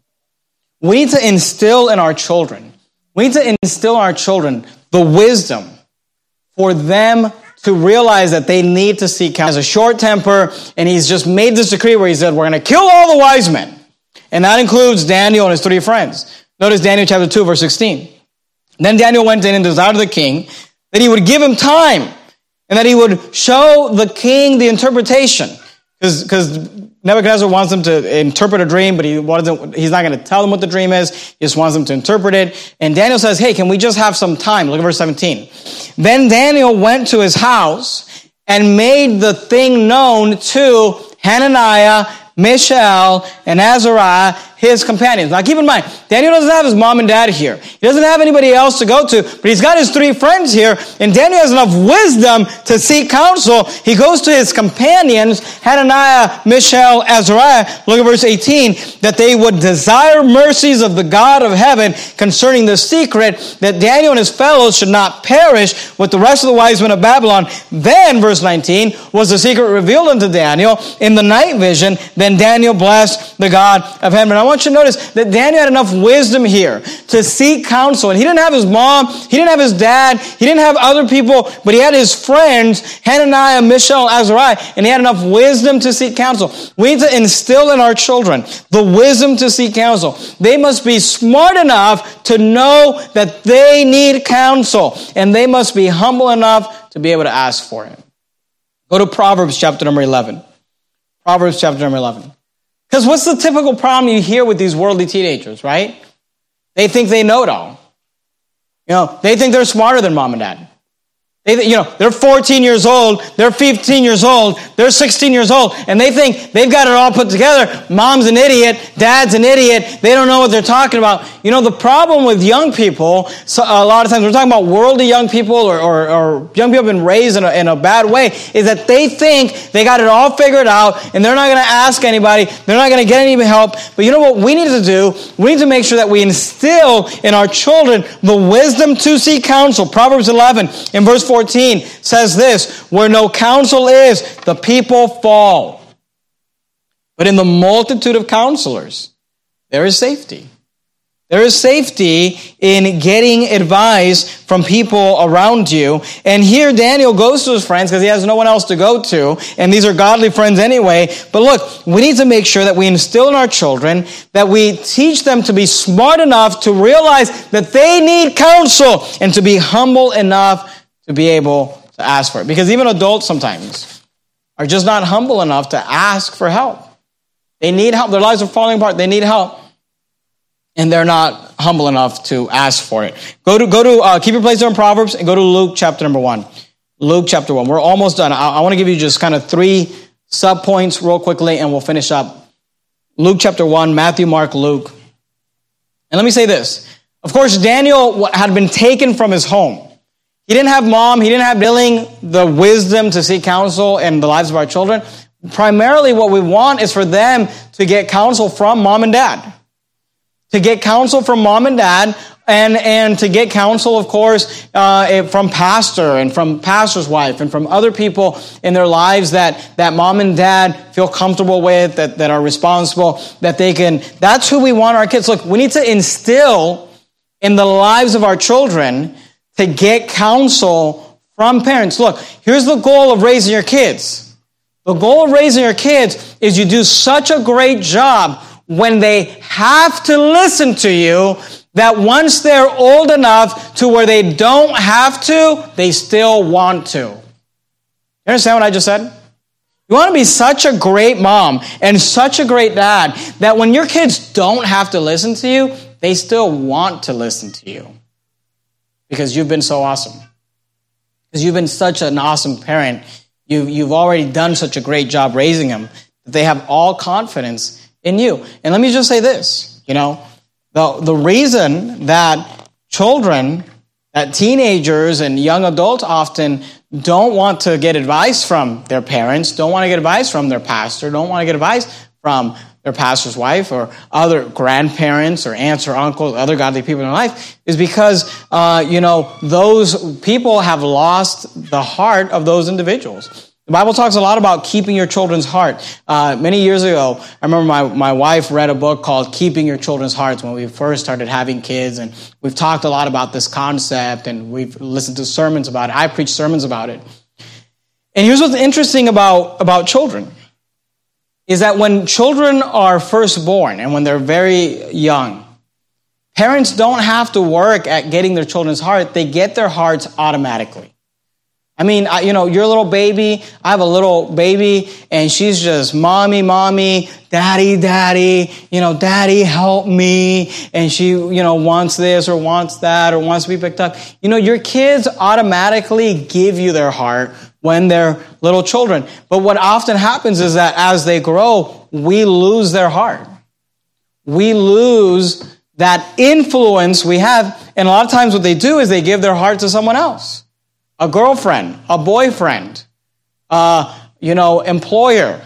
We need to instill in our children, we need to instill in our children the wisdom for them to realize that they need to seek counsel. He has a short temper, and he's just made this decree where he said, we're going to kill all the wise men. And that includes Daniel and his three friends. Notice Daniel chapter two, verse sixteen. Then Daniel went in and desired of the king that he would give him time and that he would show the king the interpretation. Because Nebuchadnezzar wants them to interpret a dream, but he wasn't, he's not going to tell them what the dream is. He just wants them to interpret it. And Daniel says, hey, can we just have some time? Look at verse seventeen. Then Daniel went to his house and made the thing known to Hananiah, Mishael, and Azariah, his companions. Now keep in mind, Daniel doesn't have his mom and dad here. He doesn't have anybody else to go to, but he's got his three friends here, and Daniel has enough wisdom to seek counsel. He goes to his companions, Hananiah, Mishael, Azariah, look at verse eighteen, that they would desire mercies of the God of heaven concerning the secret, that Daniel and his fellows should not perish with the rest of the wise men of Babylon. Then, verse nineteen, was the secret revealed unto Daniel in the night vision. Then Daniel blessed the God of heaven. And I want you to notice that Daniel had enough wisdom here to seek counsel. And he didn't have his mom, he didn't have his dad, he didn't have other people, but he had his friends, Hananiah, Mishael, Azariah, and he had enough wisdom to seek counsel. We need to instill in our children the wisdom to seek counsel. They must be smart enough to know that they need counsel, and they must be humble enough to be able to ask for it. Go to Proverbs chapter number eleven. Proverbs chapter number eleven. Because what's the typical problem you hear with these worldly teenagers, right? They think they know it all. You know, they think they're smarter than mom and dad. They, you know, they're fourteen years old, they're fifteen years old, they're sixteen years old, and they think they've got it all put together. Mom's an idiot, dad's an idiot, they don't know what they're talking about. You know, the problem with young people, so a lot of times we're talking about worldly young people or, or, or young people have been raised in a, in a bad way, is that they think they got it all figured out and they're not going to ask anybody, they're not going to get any help. But you know what we need to do? We need to make sure that we instill in our children the wisdom to seek counsel. Proverbs eleven in verse fourteen says this, where no counsel is, the people fall. But in the multitude of counselors, there is safety. There is safety in getting advice from people around you. And here Daniel goes to his friends because he has no one else to go to. And these are godly friends anyway. But look, we need to make sure that we instill in our children, that we teach them to be smart enough to realize that they need counsel and to be humble enough to be able to ask for it. Because even adults sometimes are just not humble enough to ask for help. They need help. Their lives are falling apart. They need help. And they're not humble enough to ask for it. Go to, go to, uh, keep your place there in Proverbs and go to Luke chapter number one. Luke chapter one. We're almost done. I, I want to give you just kind of three sub-points real quickly and we'll finish up. Luke chapter one, Matthew, Mark, Luke. And let me say this. Of course, Daniel had been taken from his home. He didn't have mom. He didn't have dealing the wisdom to seek counsel in the lives of our children. Primarily what we want is for them to get counsel from mom and dad. To get counsel from mom and dad, and, and to get counsel, of course, uh, from pastor and from pastor's wife and from other people in their lives that, that mom and dad feel comfortable with, that, that are responsible, that they can, that's who we want our kids. Look, we need to instill in the lives of our children to get counsel from parents. Look, here's the goal of raising your kids. The goal of raising your kids is you do such a great job when they have to listen to you, that once they're old enough to where they don't have to, they still want to. You understand what I just said? You want to be such a great mom and such a great dad that when your kids don't have to listen to you, they still want to listen to you. Because you've been so awesome. Because you've been such an awesome parent. You've, you've already done such a great job raising them that they have all confidence in you. And let me just say this, you know, the, the reason that children, that teenagers and young adults often don't want to get advice from their parents, don't want to get advice from their pastor, don't want to get advice from their pastor's wife or other grandparents or aunts or uncles, other godly people in their life, is because, uh, you know, those people have lost the heart of those individuals. The Bible talks a lot about keeping your children's heart. Uh, many years ago, I remember my, my wife read a book called Keeping Your Children's Hearts when we first started having kids, and we've talked a lot about this concept, and we've listened to sermons about it. I preach sermons about it. And here's what's interesting about, about children, is that when children are first born and when they're very young, parents don't have to work at getting their children's heart. They get their hearts automatically. I mean, I, you know, your little baby, I have a little baby, and she's just, mommy, mommy, daddy, daddy, you know, daddy, help me. And she, you know, wants this or wants that or wants to be picked up. You know, your kids automatically give you their heart when they're little children. But what often happens is that as they grow, we lose their heart. We lose that influence we have. And a lot of times what they do is they give their heart to someone else. A girlfriend, a boyfriend, uh, you know, employer,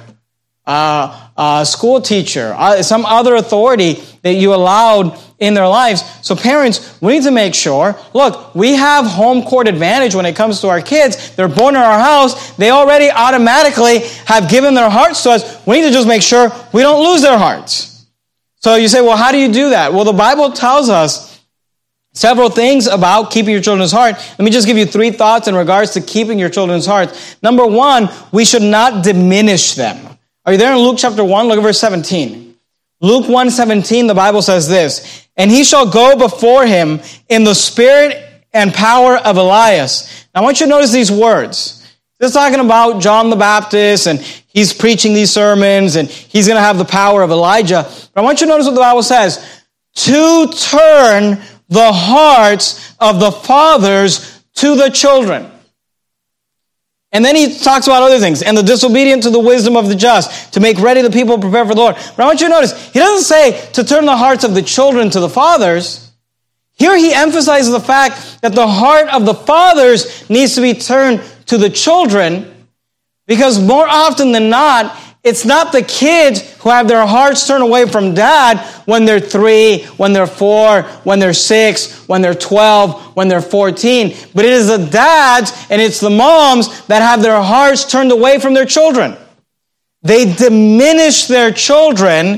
uh, uh, school teacher, uh, some other authority that you allowed in their lives. So parents, we need to make sure, look, we have home court advantage when it comes to our kids. They're born in our house. They already automatically have given their hearts to us. We need to just make sure we don't lose their hearts. So you say, well, how do you do that? Well, the Bible tells us several things about keeping your children's heart. Let me just give you three thoughts in regards to keeping your children's hearts. Number one, we should not diminish them. Are you there in Luke chapter one? Look at verse seventeen. Luke one seventeen, the Bible says this, and he shall go before him in the spirit and power of Elias. Now I want you to notice these words. This is talking about John the Baptist, and he's preaching these sermons, and he's going to have the power of Elijah. But I want you to notice what the Bible says. To turn the hearts of the fathers to the children. And then he talks about other things. And the disobedient to the wisdom of the just, to make ready the people prepared for the Lord. But I want you to notice, he doesn't say to turn the hearts of the children to the fathers. Here he emphasizes the fact that the heart of the fathers needs to be turned to the children, because more often than not, it's not the kids who have their hearts turned away from dad when they're three, when they're four, when they're six, when they're twelve, when they're fourteen. But it is the dads and it's the moms that have their hearts turned away from their children. They diminish their children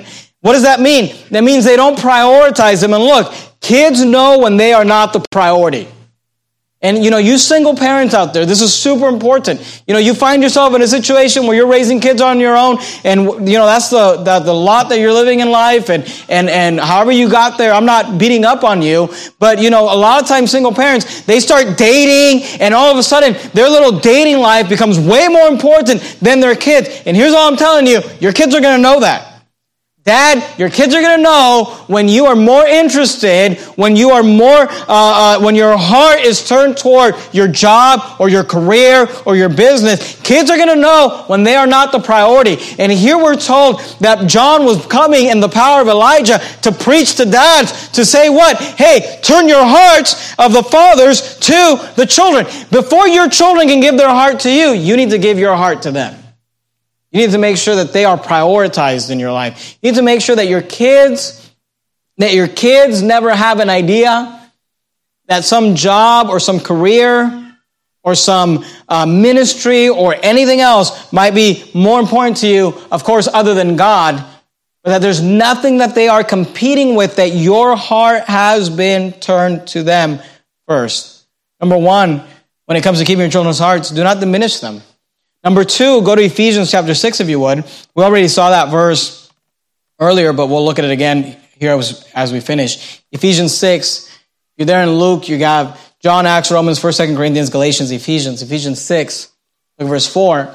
What does that mean? That means they don't prioritize them. And look, kids know when they are not the priority. And, you know, you single parents out there, this is super important. You know, you find yourself in a situation where you're raising kids on your own, and, you know, that's the, the, the lot that you're living in life, and, and, and however you got there, I'm not beating up on you, but, you know, a lot of times single parents, they start dating, and all of a sudden, their little dating life becomes way more important than their kids. And here's all I'm telling you, your kids are going to know that. Dad, your kids are going to know when you are more interested, when you are more, uh, uh, when your heart is turned toward your job or your career or your business. Kids are going to know when they are not the priority. And here we're told that John was coming in the power of Elijah to preach to dads, to say what? Hey, turn your hearts of the fathers to the children. Before your children can give their heart to you, you need to give your heart to them. You need to make sure that they are prioritized in your life. You need to make sure that your kids, that your kids never have an idea that some job or some career or some uh, ministry or anything else might be more important to you, of course, other than God, but that there's nothing that they are competing with, that your heart has been turned to them first. Number one, when it comes to keeping your children's hearts, do not diminish them. Number two, go to Ephesians chapter six, if you would. We already saw that verse earlier, but we'll look at it again here as, as we finish. Ephesians six, you're there in Luke, you got John, Acts, Romans, First, Second Corinthians, Galatians, Ephesians. Ephesians six, look at verse four.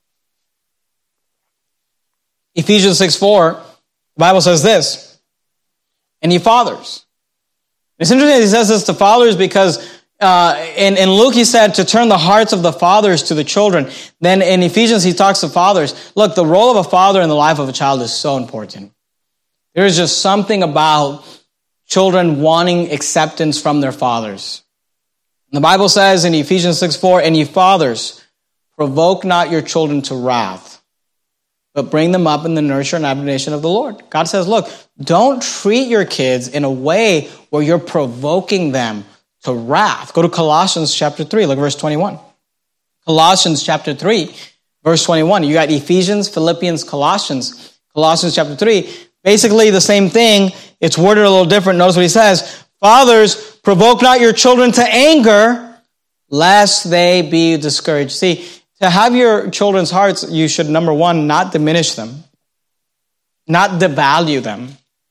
Ephesians six, four, the Bible says this, and ye fathers. It's interesting that he says this to fathers because Uh, in, in Luke, he said to turn the hearts of the fathers to the children. Then in Ephesians, he talks to fathers. Look, the role of a father in the life of a child is so important. There's just something about children wanting acceptance from their fathers. The Bible says in Ephesians six four, and ye fathers, provoke not your children to wrath, but bring them up in the nurture and admonition of the Lord. God says, look, don't treat your kids in a way where you're provoking them to wrath. Go to Colossians chapter three, look at verse twenty-one. Colossians chapter three, verse twenty-one. You got Ephesians, Philippians, Colossians. Colossians chapter three, basically the same thing. It's worded a little different. Notice what he says. Fathers, provoke not your children to anger, lest they be discouraged. See, to have your children's hearts, you should, number one, not diminish them, not devalue them.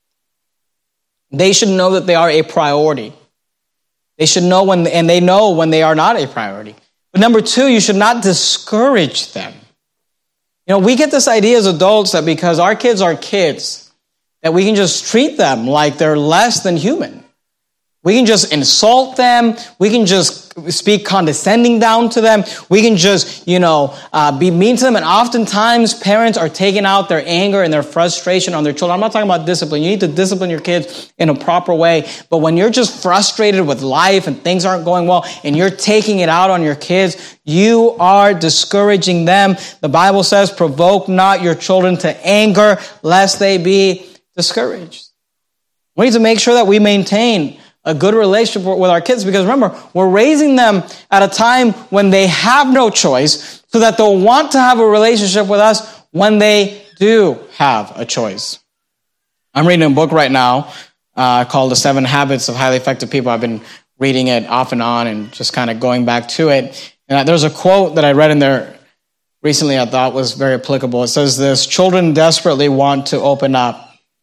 They should know that they are a priority. They should know when, and they know when they are not a priority. But number two, you should not discourage them. You know, we get this idea as adults that because our kids are kids, that we can just treat them like they're less than human. We can just insult them. We can just speak condescending down to them. We can just, you know, uh, be mean to them. And oftentimes parents are taking out their anger and their frustration on their children. I'm not talking about discipline. You need to discipline your kids in a proper way. But when you're just frustrated with life and things aren't going well and you're taking it out on your kids, you are discouraging them. The Bible says, provoke not your children to anger, lest they be discouraged. We need to make sure that we maintain a good relationship with our kids, because remember, we're raising them at a time when they have no choice, so that they'll want to have a relationship with us when they do have a choice. I'm reading a book right now uh, called The Seven Habits of Highly Effective People. I've been reading it off and on and just kind of going back to it. And there's a quote that I read in there recently I thought was very applicable. It says this: children desperately want to open up.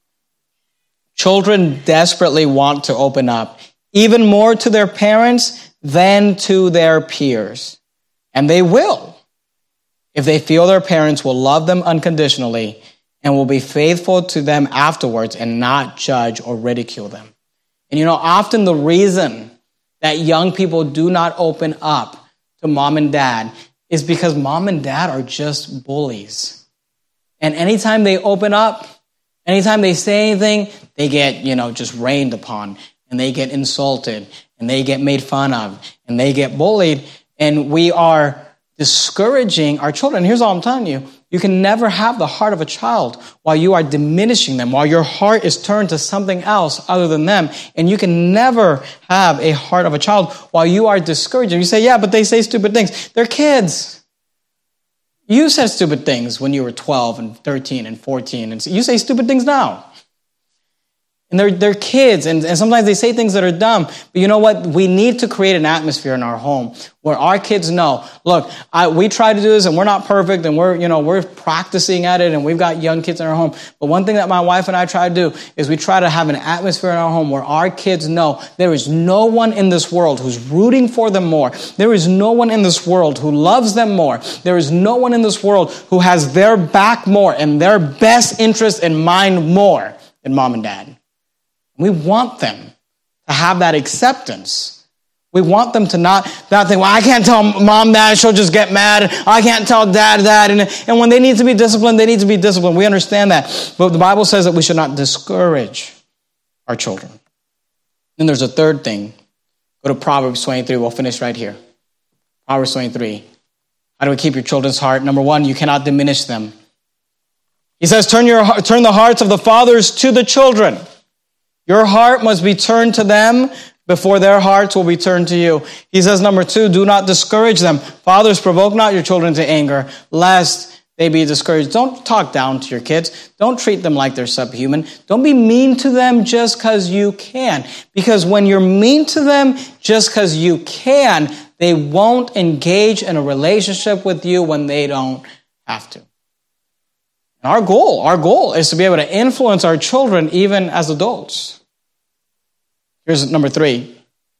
Children desperately want to open up, even more to their parents than to their peers. And they will, if they feel their parents will love them unconditionally and will be faithful to them afterwards and not judge or ridicule them. And you know, often the reason that young people do not open up to mom and dad is because mom and dad are just bullies. And anytime they open up, anytime they say anything, they get, you know, just rained upon, and they get insulted, and they get made fun of, and they get bullied, and we are discouraging our children. Here's all I'm telling you. You can never have the heart of a child while you are diminishing them, while your heart is turned to something else other than them. And you can never have a heart of a child while you are discouraging. You say, yeah, but they say stupid things. They're kids. You said stupid things when you were twelve and thirteen and fourteen, and you say stupid things now. And they're, they're kids, and, and sometimes they say things that are dumb. But you know what? We need to create an atmosphere in our home where our kids know, look, I, we try to do this, and we're not perfect, and we're, you know, we're practicing at it, and we've got young kids in our home. But one thing that my wife and I try to do is we try to have an atmosphere in our home where our kids know there is no one in this world who's rooting for them more. There is no one in this world who loves them more. There is no one in this world who has their back more and their best interest in mind more than mom and dad. We want them to have that acceptance. We want them to not, not think, well, I can't tell mom that, she'll just get mad. I can't tell dad that. And, and when they need to be disciplined, they need to be disciplined. We understand that. But the Bible says that we should not discourage our children. Then there's a third thing. Go to Proverbs twenty-three. We'll finish right here. Proverbs twenty-three. How do we keep your children's heart? Number one, you cannot diminish them. He says, turn your turn the hearts of the fathers to the children. Your heart must be turned to them before their hearts will be turned to you. He says, number two, do not discourage them. Fathers, provoke not your children to anger, lest they be discouraged. Don't talk down to your kids. Don't treat them like they're subhuman. Don't be mean to them just because you can. Because when you're mean to them just because you can, they won't engage in a relationship with you when they don't have to. Our goal, our goal is to be able to influence our children even as adults. Here's number three.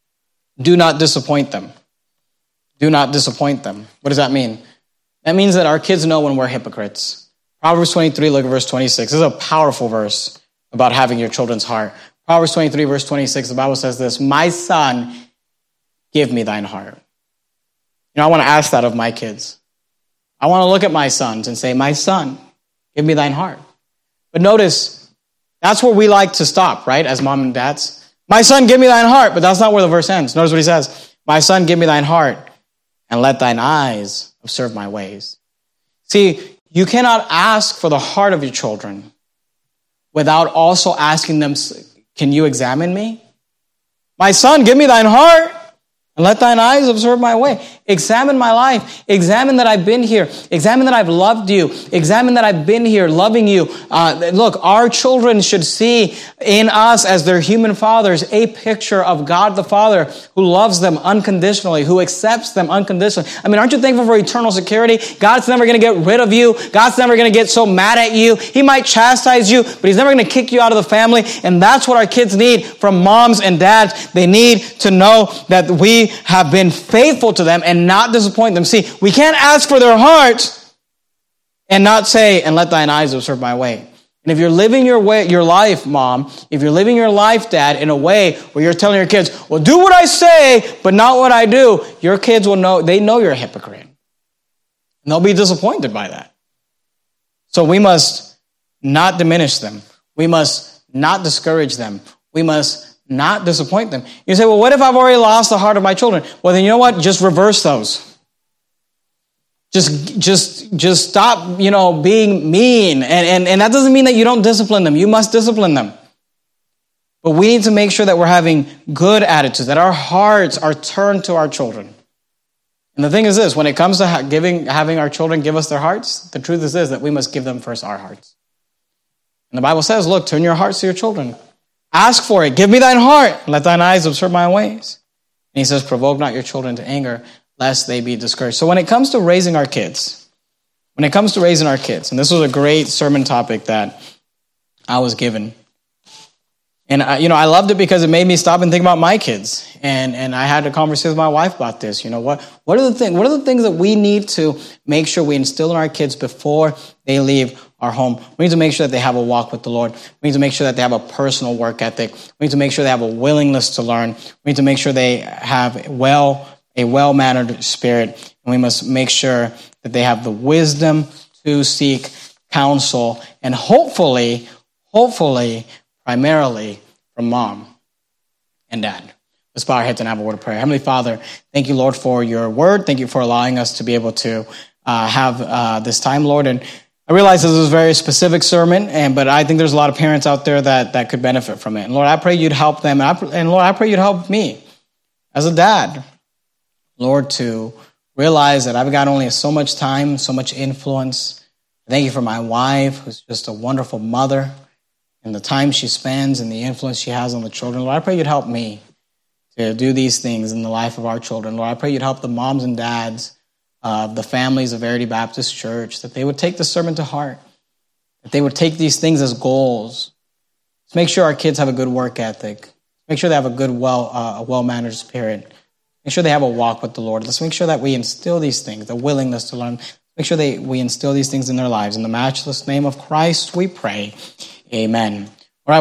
Do not disappoint them. Do not disappoint them. What does that mean? That means that our kids know when we're hypocrites. Proverbs twenty-three, look at verse twenty-six. This is a powerful verse about having your children's heart. Proverbs twenty-three, verse twenty-six, the Bible says this, my son, give me thine heart. You know, I want to ask that of my kids. I want to look at my sons and say, my son, give me thine heart. But notice, that's where we like to stop, right? As mom and dads. My son, give me thine heart. But that's not where the verse ends. Notice what he says. My son, give me thine heart, and let thine eyes observe my ways. See, you cannot ask for the heart of your children without also asking them, can you examine me? My son, give me thine heart, and let thine eyes observe my way. Examine my life. Examine that I've been here. Examine that I've loved you. Examine that I've been here loving you. Uh, look, our children should see in us as their human fathers a picture of God the Father who loves them unconditionally, who accepts them unconditionally. I mean, aren't you thankful for eternal security? God's never going to get rid of you. God's never going to get so mad at you. He might chastise you, but he's never going to kick you out of the family. And that's what our kids need from moms and dads. They need to know that we have been faithful to them and not disappoint them. See, we can't ask for their hearts and not say, and let thine eyes observe my way. And if you're living your way, your life, mom, if you're living your life, dad, in a way where you're telling your kids, well, do what I say, but not what I do, your kids will know, they know you're a hypocrite. And they'll be disappointed by that. So we must not diminish them. We must not discourage them. We must not disappoint them. You say, well, what if I've already lost the heart of my children? Well, then you know what? Just reverse those. Just, just, just stop, you know, being mean. And, and, and that doesn't mean that you don't discipline them. You must discipline them. But we need to make sure that we're having good attitudes, that our hearts are turned to our children. And the thing is this, when it comes to giving, having our children give us their hearts, the truth is this, that we must give them first our hearts. And the Bible says, look, turn your hearts to your children. Ask for it. Give me thine heart. And let thine eyes observe my ways. And he says, provoke not your children to anger, lest they be discouraged. So when it comes to raising our kids, when it comes to raising our kids, and this was a great sermon topic that I was given. And, I, you know, I loved it because it made me stop and think about my kids. And, and I had a conversation with my wife about this. You know, what, what are the things, what are the things that we need to make sure we instill in our kids before they leave our home? We need to make sure that they have a walk with the Lord. We need to make sure that they have a personal work ethic. We need to make sure they have a willingness to learn. We need to make sure they have well, a well-mannered spirit. And we must make sure that they have the wisdom to seek counsel. And hopefully, hopefully, primarily from mom and dad. Let's bow our heads and have a word of prayer. Heavenly Father, thank you, Lord, for your word. Thank you for allowing us to be able to uh, have uh, this time, Lord. And I realize this is a very specific sermon, and but I think there's a lot of parents out there that, that could benefit from it. And Lord, I pray you'd help them. And, I, and Lord, I pray you'd help me as a dad, Lord, to realize that I've got only so much time, so much influence. Thank you for my wife, who's just a wonderful mother. and the time she spends and the influence she has on the children. Lord, I pray you'd help me to do these things in the life of our children. Lord, I pray you'd help the moms and dads of the families of Verity Baptist Church, that they would take the sermon to heart, that they would take these things as goals. Let's make sure our kids have a good work ethic. Make sure they have a good, well, uh, a well-managed spirit. Make sure they have a walk with the Lord. Let's make sure that we instill these things, the willingness to learn. Make sure they we instill these things in their lives. In the matchless name of Christ, we pray. Amen.